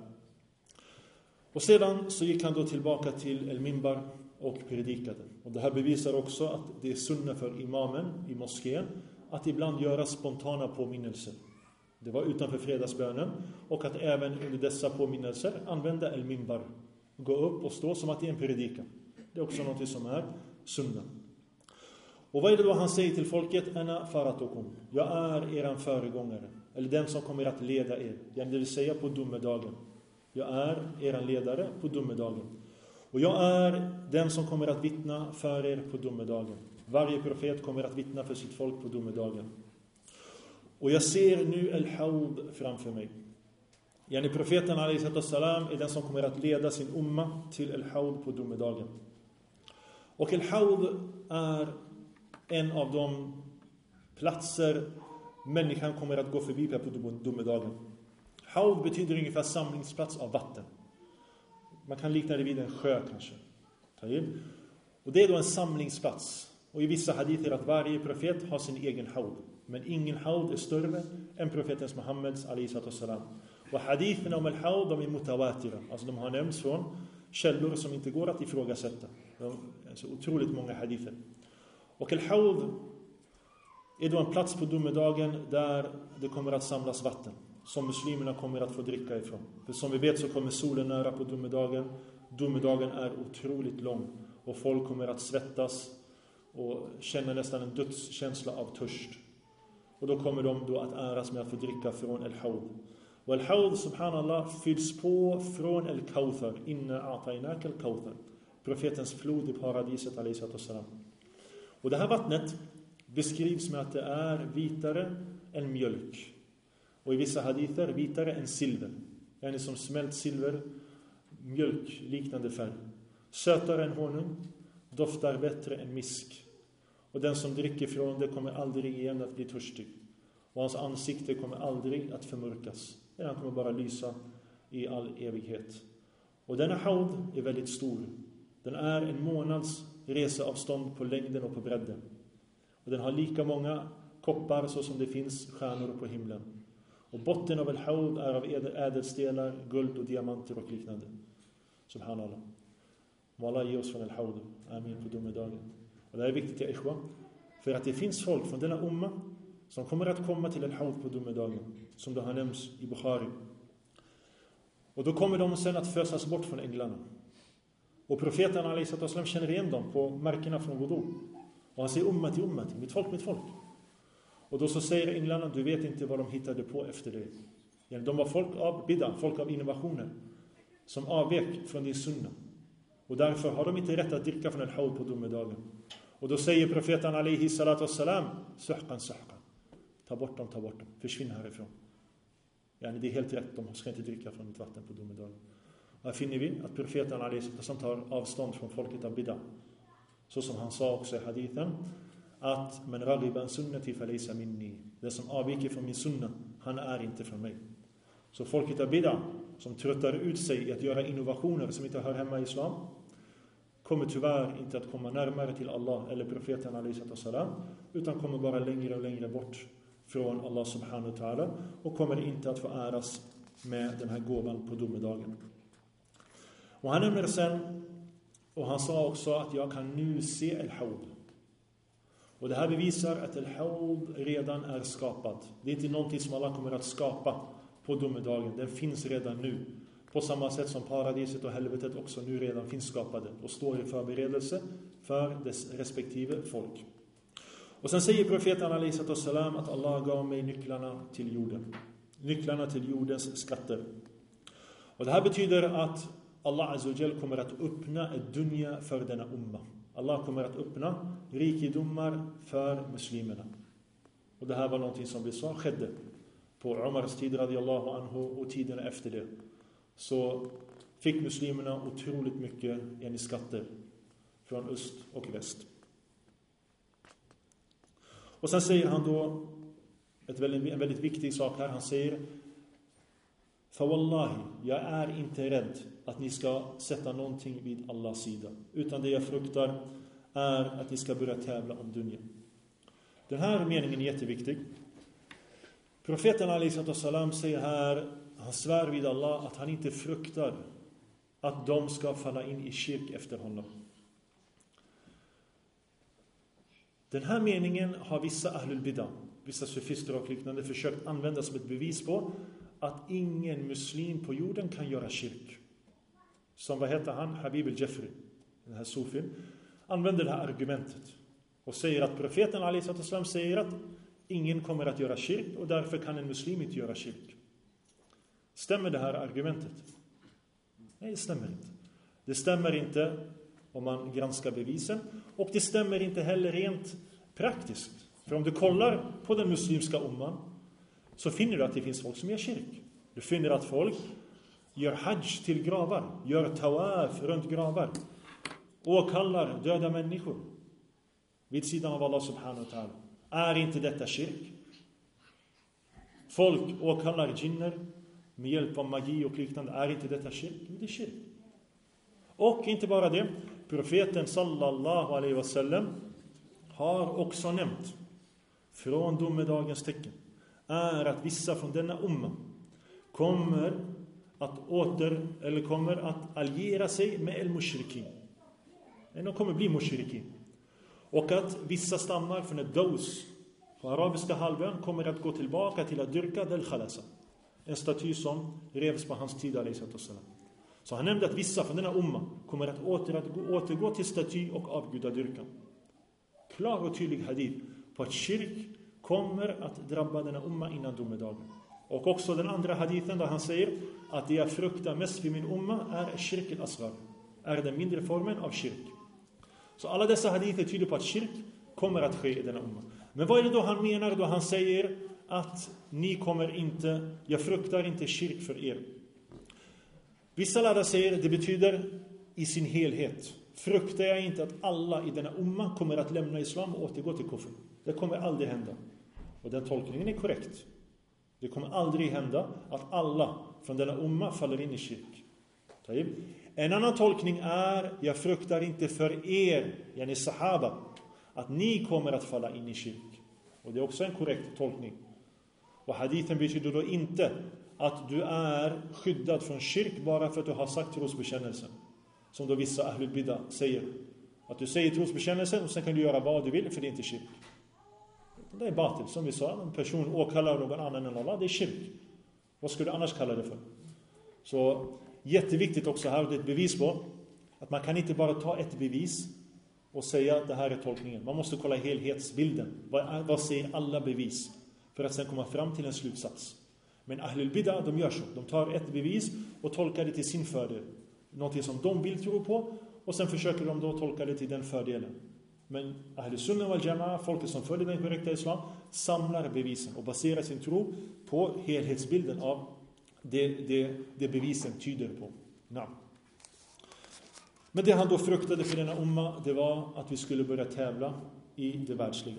Och sedan så gick han då tillbaka till El-Minbar och predikade. Och det här bevisar också att det är sunna för imamen i moskén att ibland göra spontana påminnelser. Det var utanför fredagsbönen, och att även under dessa påminnelser använda El-Minbar. Gå upp och stå som att det är en predikan. Det är också något som är sunna. Och vad är det då han säger till folket? Ana faratukum. Jag är eran föregångare. Eller den som kommer att leda er. Det vill säga på domedagen. Jag är eran ledare på domedagen. Och jag är den som kommer att vittna för er på domedagen. Varje profet kommer att vittna för sitt folk på domedagen. Och jag ser nu El-Hawd framför mig. Profeten alayhi salam är den som kommer att leda sin umma till El-Hawd på domedagen. Och El-Hawd är en av de platser människan kommer att gå förbi på domedagen. Hawd betyder ungefär samlingsplats av vatten. Man kan likna det vid en sjö kanske. Och det är då en samlingsplats. Och i vissa hadither att varje profet har sin egen Hawd. Men ingen Hawd är större än profetens Muhammeds alayhi salam. Och haditherna om El-Hawd är mutawatira. Alltså de har nämnts från källor som inte går att ifrågasätta. Det är så otroligt många hadither. Och El-Hawd är då en plats på domedagen där det kommer att samlas vatten som muslimerna kommer att få dricka ifrån. För som vi vet så kommer solen nära på domedagen. Domedagen är otroligt lång och folk kommer att svettas och känna nästan en dödskänsla av törst. Och då kommer de då att äras med att få dricka från El-Hawd. Och El-Hawd, subhanallah, fylls på från El-Kauthar. Inna a'taynak El-Kauthar. Profetens flod i paradiset, alayhi salam. Och det här vattnet beskrivs med att det är vitare än mjölk. Och i vissa hadither vitare än silver. Det är som smält silver, mjölk, liknande färg. Sötare än honung, doftar bättre än misk. Och den som dricker från det kommer aldrig igen att bli törstig. Och hans ansikte kommer aldrig att förmörkas. Han kommer bara lysa i all evighet. Och denna Hawd är väldigt stor. Den är en månads reseavstånd på längden och på bredden. Och den har lika många koppar så som det finns stjärnor på himlen. Och botten av El-Hawd är av ädelstenar, guld och diamanter och liknande. Subhanallah. Må Allah ge oss från El-Hawd. Amin på domedagen. Och det här är viktigt, ja ikhwa. För att det finns folk från denna umma som kommer att komma till El-Hawd på domedagen. Som det har nämnts i Bukhari. Och då kommer de sen att fösas bort från änglarna. Och profeten alayhi salam känner igen dem på märkena från wudu. Och han säger ummati, ummati, mitt folk, mitt folk. Och då så säger änglarna, du vet inte vad de hittade på efter det. De var folk av bid'a, folk av innovationer. Som avvek från din sunna. Och därför har de inte rätt att dricka från El-Hawd på domedagen. Och då säger profeten alayhi salatu wassalam, suhqan, suhqan. Ta bort dem, försvinn härifrån. Det är helt rätt, de ska inte dricka från mitt vatten på domedagen. Här finner vi att profeten alayhi salatu wassalam tar avstånd från folket av bid'a. Så som han sa också i hadithen, att men raghiban sunnati falaysa minni. Det som avviker från min sunna, han är inte från mig. Så folket av bid'a som tröttar ut sig i att göra innovationer som inte hör hemma i islam kommer tyvärr inte att komma närmare till Allah eller profeten alayhi salam, utan kommer bara längre och längre bort från Allah subhanahu wa ta'ala och kommer inte att få äras med den här gåvan på domedagen. Och han nämner sen, och han sa också att jag kan nu se El-Hawd. Och det här bevisar att El-Hawd redan är skapad. Det är inte någonting som Allah kommer att skapa på domedagen. Den finns redan nu. På samma sätt som paradiset och helvetet också nu redan finns skapade. Och står i förberedelse för dess respektive folk. Och sen säger profeten alayhi salam att Allah gav mig nycklarna till jorden. Nycklarna till jordens skatter. Och det här betyder att Allah azza wa jal kommer att öppna ett dunya för denna umma. Allah kommer att öppna rikedomar för muslimerna. Och det här var någonting som vi sa skedde på Umars tid radiyallahu anhu och tiden efter det. Så fick muslimerna otroligt mycket i skatter från öst och väst. Och sen säger han då en väldigt viktig sak här. Han säger: för wallahi, jag är inte rädd att ni ska sätta någonting vid Allahs sida, utan det jag fruktar är att ni ska börja tävla om dunya. Den här meningen är jätteviktig. Profeten alaihi salam säger här, han svär vid Allah att han inte fruktar att de ska falla in i kyrk efter honom. Den här meningen har vissa ahlul bidah, vissa sufister och liknande försökt använda som ett bevis på att ingen muslim på jorden kan göra kyrk. Som vad heter han? Habib al-Jafri, den här sufin, använder det här argumentet och säger att profeten alaihi salam säger att ingen kommer att göra kyrk och därför kan en muslim inte göra kyrk. Stämmer det här argumentet? Nej, det stämmer inte. Det stämmer inte om man granskar bevisen, och det stämmer inte heller rent praktiskt. För om du kollar på den muslimska umman så finner du att det finns folk som gör kyrk. Du finner att folk gör hajj till gravar, gör tawaf runt gravar, åkallar döda människor vid sidan av Allah subhanahu wa ta'ala. Är inte detta kyrk? Folk åkallar jinner med hjälp av magi och liknande. Är inte detta kyrk? Det är kyrk. Och inte bara det. Profeten sallallahu alaihi wasallam har också nämnt från domedagens tecken är att vissa från denna umma kommer att alliera sig med el-mushrikin. De kommer bli mushrikin. Och att vissa stammar från ett Daus på arabiska halvön kommer att gå tillbaka till att dyrka Del-Khalasa, en staty som revs på hans tid alaihi salam. Så han nämnde att vissa från denna umma kommer att återgå till staty och avgudadyrkan. Klar och tydlig hadith på att kyrk kommer att drabba denna umma innan domedagen. Och också den andra hadithen där han säger att det jag fruktar mest för min umma är kyrk al-asghar, är den mindre formen av kyrk. Så alla dessa hadither tyder på att kyrk kommer att ske i denna umma. Men vad är det då han menar då han säger att jag fruktar inte kyrk för er? Vissa lärare säger det betyder i sin helhet. Fruktar jag inte att alla i denna umma kommer att lämna islam och återgå till kufr. Det kommer aldrig hända. Och den tolkningen är korrekt. Det kommer aldrig hända att alla från denna umma faller in i kyrk. En annan tolkning är: jag fruktar inte för er, yani sahaba, att ni kommer att falla in i kyrk. Och det är också en korrekt tolkning. Och hadithen betyder då inte att du är skyddad från kyrk bara för att du har sagt trosbekännelsen. Som då vissa ahlul bidah säger. Att du säger trosbekännelsen och sen kan du göra vad du vill, för det är inte kyrk. Det är batil, som vi sa. En person åkallar någon annan än Allah, det är kyrk. Vad skulle du annars kalla det för? Så jätteviktigt också här, det är ett bevis på att man kan inte bara ta ett bevis och säga att det här är tolkningen. Man måste kolla helhetsbilden. Vad säger alla bevis? För att sen komma fram till en slutsats. Men ahlul bidah, de gör så. De tar ett bevis och tolkar det till sin fördel. Någonting som de vill tro på. Och sen försöker de då tolka det till den fördelen. Men ahlus sunnah wal jama'a, folket som följer den korrekta islam, samlar bevisen och baserar sin tro på helhetsbilden av det bevisen tyder på. Men det han då fruktade för denna umma, det var att vi skulle börja tävla i det världsliga.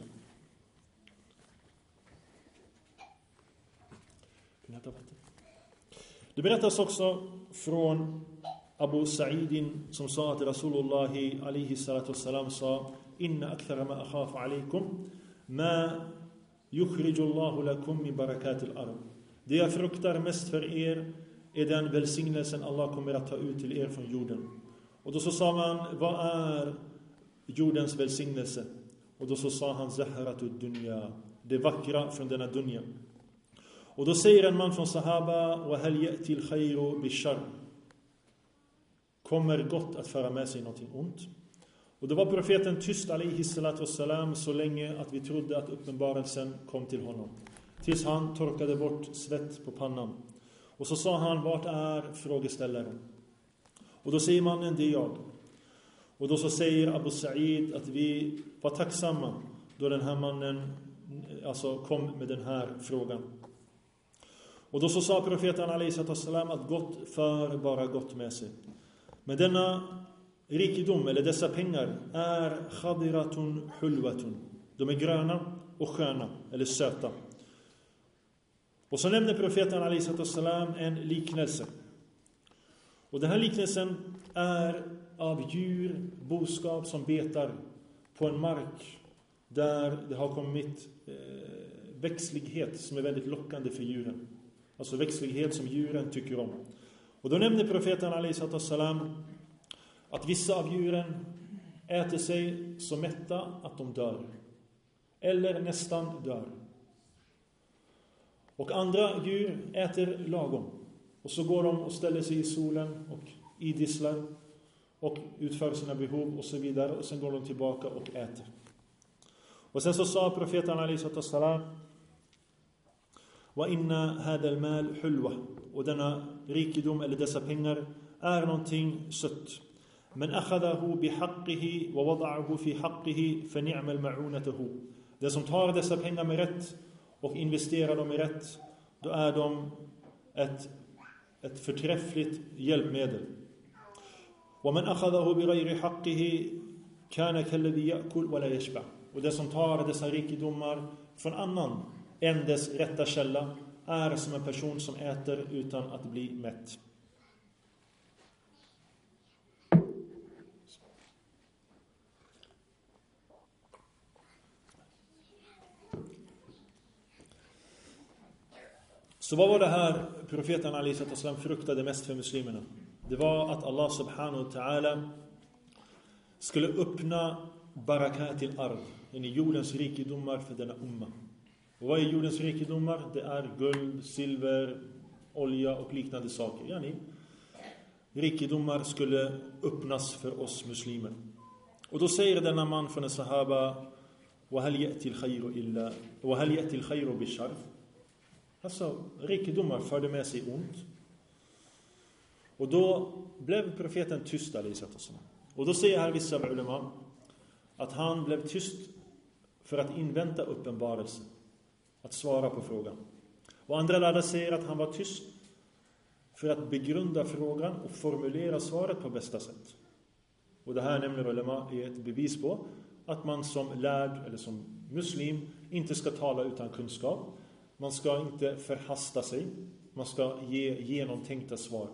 Det berättas också från Abu Sa'idin som sa att Rasulullah alaihi salatu wassalam sa: inna akthara ma akhafu alaykum ma yukhriju Allahu lakum min barakatil ard. Det jag fruktar mest för er är den välsignelsen Allah kommer att ta ut till er från jorden. Och då så sa man: vad är jordens välsignelse? Och då så sa han: zahratud dunya, det vackra från denna dunya. Och då säger en man från sahaba: wa hal ya'ti al-khayru bi-sharr, kommer gott att föra med sig någonting ont? Och då var profeten tyst alaihi salatu wassalam så länge att vi trodde att uppenbarelsen kom till honom. Tills han torkade bort svett på pannan. Och så sa han: vart är frågeställaren? Och då säger mannen: det är jag. Och då så säger Abu Sa'id att vi var tacksamma då den här mannen kom med den här frågan. Och då så sa profeten alaihissalam att gott för bara gott med sig. Men denna rikedom eller dessa pengar är khadiratun hulwatun. De är gröna och sköna eller söta. Och så nämner profeten alaihissalam en liknelse. Och den här liknelsen är av djur, boskap som betar på en mark där det har kommit växtlighet som är väldigt lockande för djuren. Alltså växtlighet som djuren tycker om. Och då nämner profeten alaihissalam att vissa av djuren äter sig så mätta att de dör. Eller nästan dör. Och andra djur äter lagom. Och så går de och ställer sig i solen och idisslar och utför sina behov och så vidare. Och sen går de tillbaka och äter. Och sen så sa profeten alaihissalam: wa inna hadal mal hulwa. Och denna rikedom eller dessa pengar är någonting sött. Men akhadahu bihaqqihi wa wada'ahu fi haqqihi fa ni'mal ma'unatuhu. Den som tar dessa pengar med rätt och investerar dem med rätt, då är de ett förträffligt hjälpmedel. Wa man akhadahu bighayri haqqihi kana kalladhi ya'kul wa la yashba. Och den som tar dessa rikedomar från annan än dess rätta källa är som en person som äter utan att bli mätt. Så vad var det här profeten alaihissalam fruktade mest för muslimerna? Det var att Allah subhanahu wa ta'ala skulle öppna barakatil ard, i jordens rikedomar för denna umma. Och vad är jordens rikedomar? Det är guld, silver, olja och liknande saker. Rikedomar skulle öppnas för oss muslimer. Och då säger denna man från en sahaba: وَهَلْ يَأْتِ الْخَيْرُ بِالشَّرِّ. Alltså, rikedomar förde med sig ont. Och då blev profeten tyst alaihissalam. Och då säger här vissa av ulema att han blev tyst för att invänta uppenbarelse, att svara på frågan. Och andra lärare säger att han var tyst för att begrunda frågan och formulera svaret på bästa sätt. Och det här nämner ulema är ett bevis på att man som lärd eller som muslim inte ska tala utan kunskap. Man ska inte förhasta sig. Man ska ge genomtänkta svar.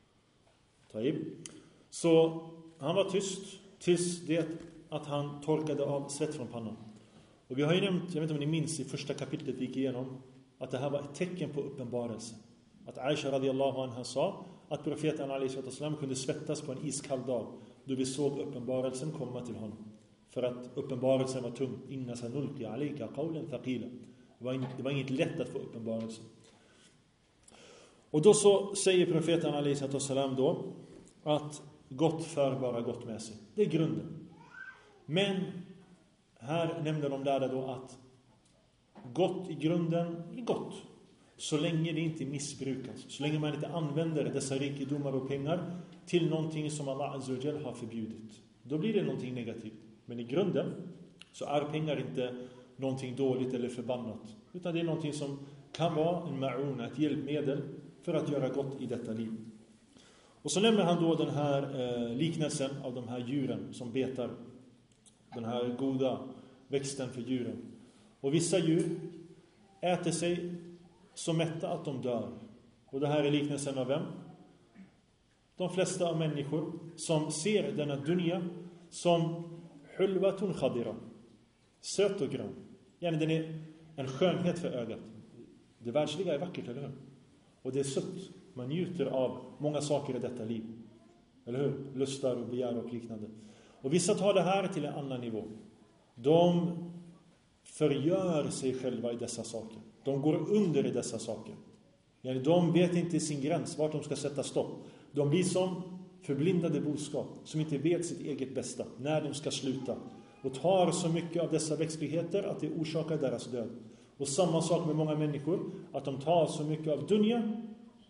Så han var tyst tills det att han torkade av svett från pannan. Och vi har ju nämnt, jag vet inte om ni minns i första kapitlet vi gick igenom, att det här var ett tecken på uppenbarelse. Att Aisha radiyallahu anha sa att profeten alaihissalam kunde svettas på en iskall dag då vi såg uppenbarelsen komma till honom. För att uppenbarelsen var tung. Inna sanulqi alayka qawlan thaqila. Det var inget lätt att få uppenbarelsen. Och då så säger profeten alaihissalam då att gott för bara gott med sig. Det är grunden. Men här nämnde de där då att gott i grunden är gott. Så länge det inte missbrukas. Så länge man inte använder dessa rikedomar och pengar till någonting som Allah Azza wa Jalla har förbjudit. Då blir det någonting negativt. Men i grunden så är pengar inte någonting dåligt eller förbannat. Utan det är någonting som kan vara en ma'una, ett hjälpmedel för att göra gott i detta liv. Och så nämner han då den här liknelsen av de här djuren som betar. Den här goda växten för djuren. Och vissa djur äter sig så mätta att de dör. Och det här är liknelsen av vem? De flesta av människor som ser denna dunya som hulvatun khadira. Söt och grön. Den är en skönhet för ögat. Det världsliga är vackert, eller hur? Och det är sött. Man njuter av många saker i detta liv. Eller hur? Lustar och begär och liknande. Och vissa tar det här till en annan nivå. De förgör sig själva i dessa saker. De går under i dessa saker. De vet inte sin gräns, vart de ska sätta stopp. De blir som förblindade boskap som inte vet sitt eget bästa när de ska sluta. Och tar så mycket av dessa växtligheter att det orsakar deras död. Och samma sak med många människor, att de tar så mycket av dunya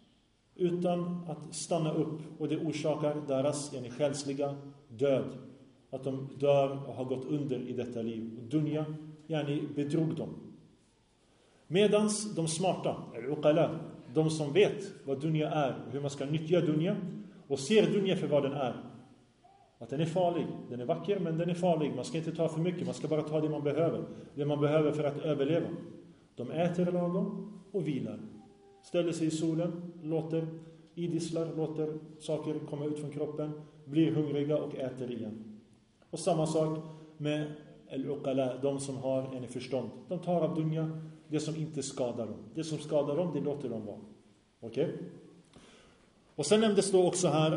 utan att stanna upp, och det orsakar deras själsliga död. Att de dör och har gått under i detta liv. Och dunya bedrog dem. Medans de smarta, al-uqala, de som vet vad dunya är, hur man ska nyttja dunya och ser dunya för vad den är. Att den är farlig, den är vacker men den är farlig. Man ska inte ta för mycket, man ska bara ta det man behöver. Det man behöver för att överleva. De äter lagom och vilar. Ställer sig i solen, låter idisslar, låter saker komma ut från kroppen, blir hungriga och äter igen. Och samma sak med al-uqala, de som har en förstånd. De tar av dunya det som inte skadar dem. Det som skadar dem, det låter de vara. Okej? Och sen nämndes då också här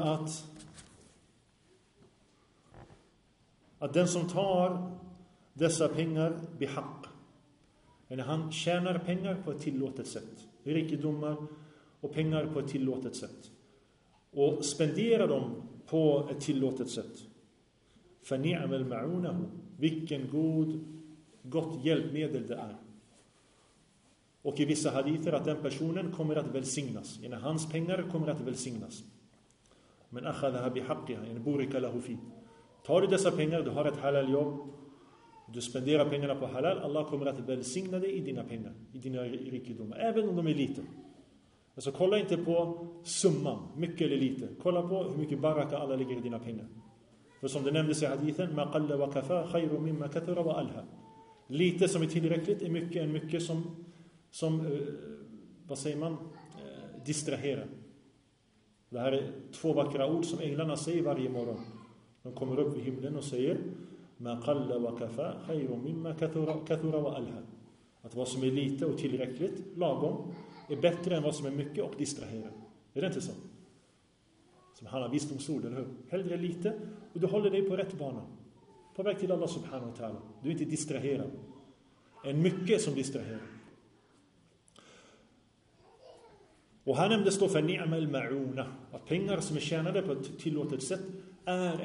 att den som tar dessa pengar bihaq, eller han tjänar pengar på ett tillåtet sätt, rikedomar och pengar på ett tillåtet sätt, och spenderar dem på ett tillåtet sätt, فَنِعْمَ الْمَعُونَهُ, vilken gott hjälpmedel det är. Och i vissa hadither att den personen kommer att välsignas, när hans pengar kommer att välsignas. Men أَخَذَهَا بِحَقِّهَا يعني بُورِكَ لَهُ فِي. Tar du dessa pengar, du har ett halal jobb, du spenderar pengarna på halal, Allah kommer att välsigna dig i dina pengar, i dina rikedomar, även om de är lite. Alltså kolla inte på summan, mycket eller lite. Kolla på hur mycket baraka Allah lägger i dina pengar. För som det nämndes i hadithen, مَا قَلَّ وَكَفَى خَيْرٌ مِمَّا كَثُرَ وَأَلْهَى. Lite som är tillräckligt är mycket än mycket som vad säger man, distraherar. Det här är 2 vackra ord som änglarna säger varje morgon. De kommer upp i himlen och säger مَا قَلَّ وَكَفَى خَيْرٌ مِمَّا كَثُرَ وَأَلْهَى. Att vad som är lite och tillräckligt, lagom, är bättre än vad som är mycket och distraherar. Är det inte så? Som han har visdomsord, eller hur? Hellre lite och du håller dig på rätt bana. På väg till Allah subhanahu wa ta'ala. Du är inte distraherad. Än mycket som distraherar. Och här nämndes då för ni'ma al-ma'una, att pengar som är tjänade på ett tillåtet sätt är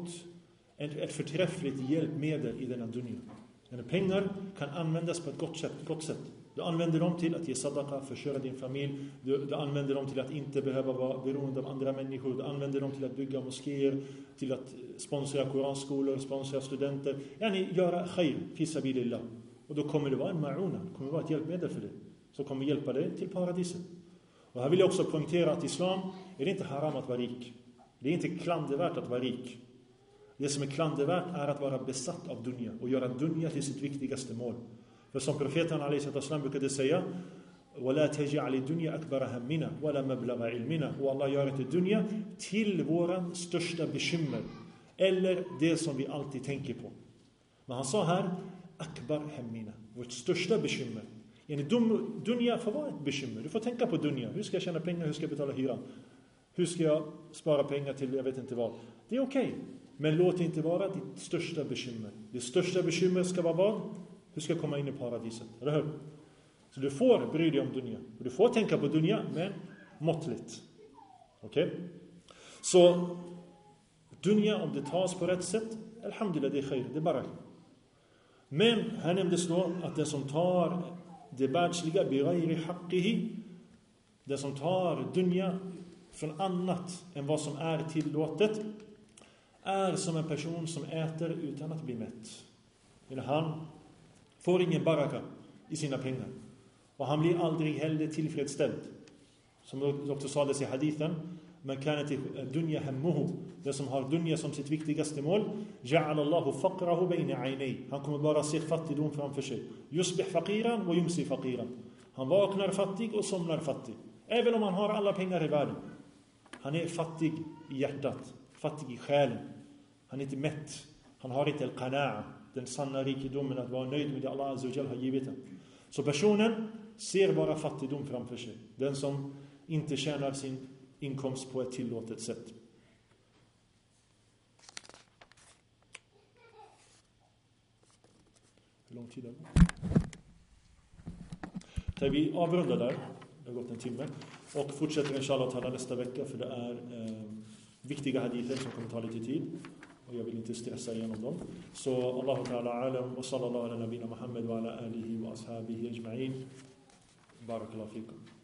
ett förträffligt hjälpmedel i denna dunya. Men pengar kan användas på ett gott sätt. Du använder dem till att ge sadaqa, försörja din familj. Du använder dem till att inte behöva vara beroende av andra människor. Du använder dem till att bygga moskéer, till att sponsra koranskolor, sponsra studenter. Yani göra khair, fi sabilillah. Och då kommer det vara en ma'una, det kommer vara ett hjälpmedel för dig. Som kommer hjälpa dig till paradiset. Och här vill jag också poängtera att islam är det inte haram att vara rik. Det är inte klandervärt att vara rik. Det som är klandervärt är att vara besatt av dunya och göra dunya till sitt viktigaste mål. För som profeten a.s. brukade säga, وَلَا تَجْعَلِ الدُّنْيَا أَكْبَرَ هَمِّنَا وَلَا مَبْلَغَ عِلْمِنَا. Och Allah gör inte dunya till våran största bekymmer eller det som vi alltid tänker på. Men han sa här akbar hammina, vårt största bekymmer. Dunya får vara ett bekymmer. Du får tänka på dunya. Hur ska jag tjäna pengar? Hur ska jag betala hyran? Hur ska jag spara pengar till jag vet inte vad? Det är okej. Men låt det inte vara ditt största bekymmer. Det största bekymmer ska vara vad? Hur ska jag komma in i paradiset? Eller hur? Så du får bry dig om dunya. Och du får tänka på dunya, men måttligt. Okej? Så dunya, om det tas på rätt sätt, alhamdulillah, det är khair, det är bara. Men här nämndes då att den som tar det världsliga bighayri haqqihi, den som tar dunya från annat än vad som är tillåtet, är som en person som äter utan att bli mätt. Han får ingen baraka i sina pengar. Och han blir aldrig heller tillfredsställd. Som också sades i hadithen, man kan inte dunya hammuhu, den som har dunya som sitt viktigaste mål, ja'ala Allahu faqrahu bayna 'aynay. Han kommer bara se fattigdom framför sig. Yusbih faqiran wa yumsi faqiran. Han vaknar fattig och somnar fattig. Även om han har alla pengar i världen. Han är fattig i hjärtat, fattig i själen. Han är inte mätt. Han har inte al-qana'a, den sanna rikedomen att vara nöjd med det Allah Azza wa Jalla har givit honom. Så personen ser bara fattigdom framför sig. Den som inte tjänar sin inkomst på ett tillåtet sätt. Hur lång tid är det? Vi avrundar där. Det har gått en timme. Och fortsätter inshallah tala nästa vecka. För det är viktiga hadither som kommer ta lite tid. Och jag vill inte stressa igenom dem. Så Allahu ta'ala alam. Och sallallahu ala nabina Muhammad wa ala alihi wa ashabihi ajma'in. Barakallahu fikum.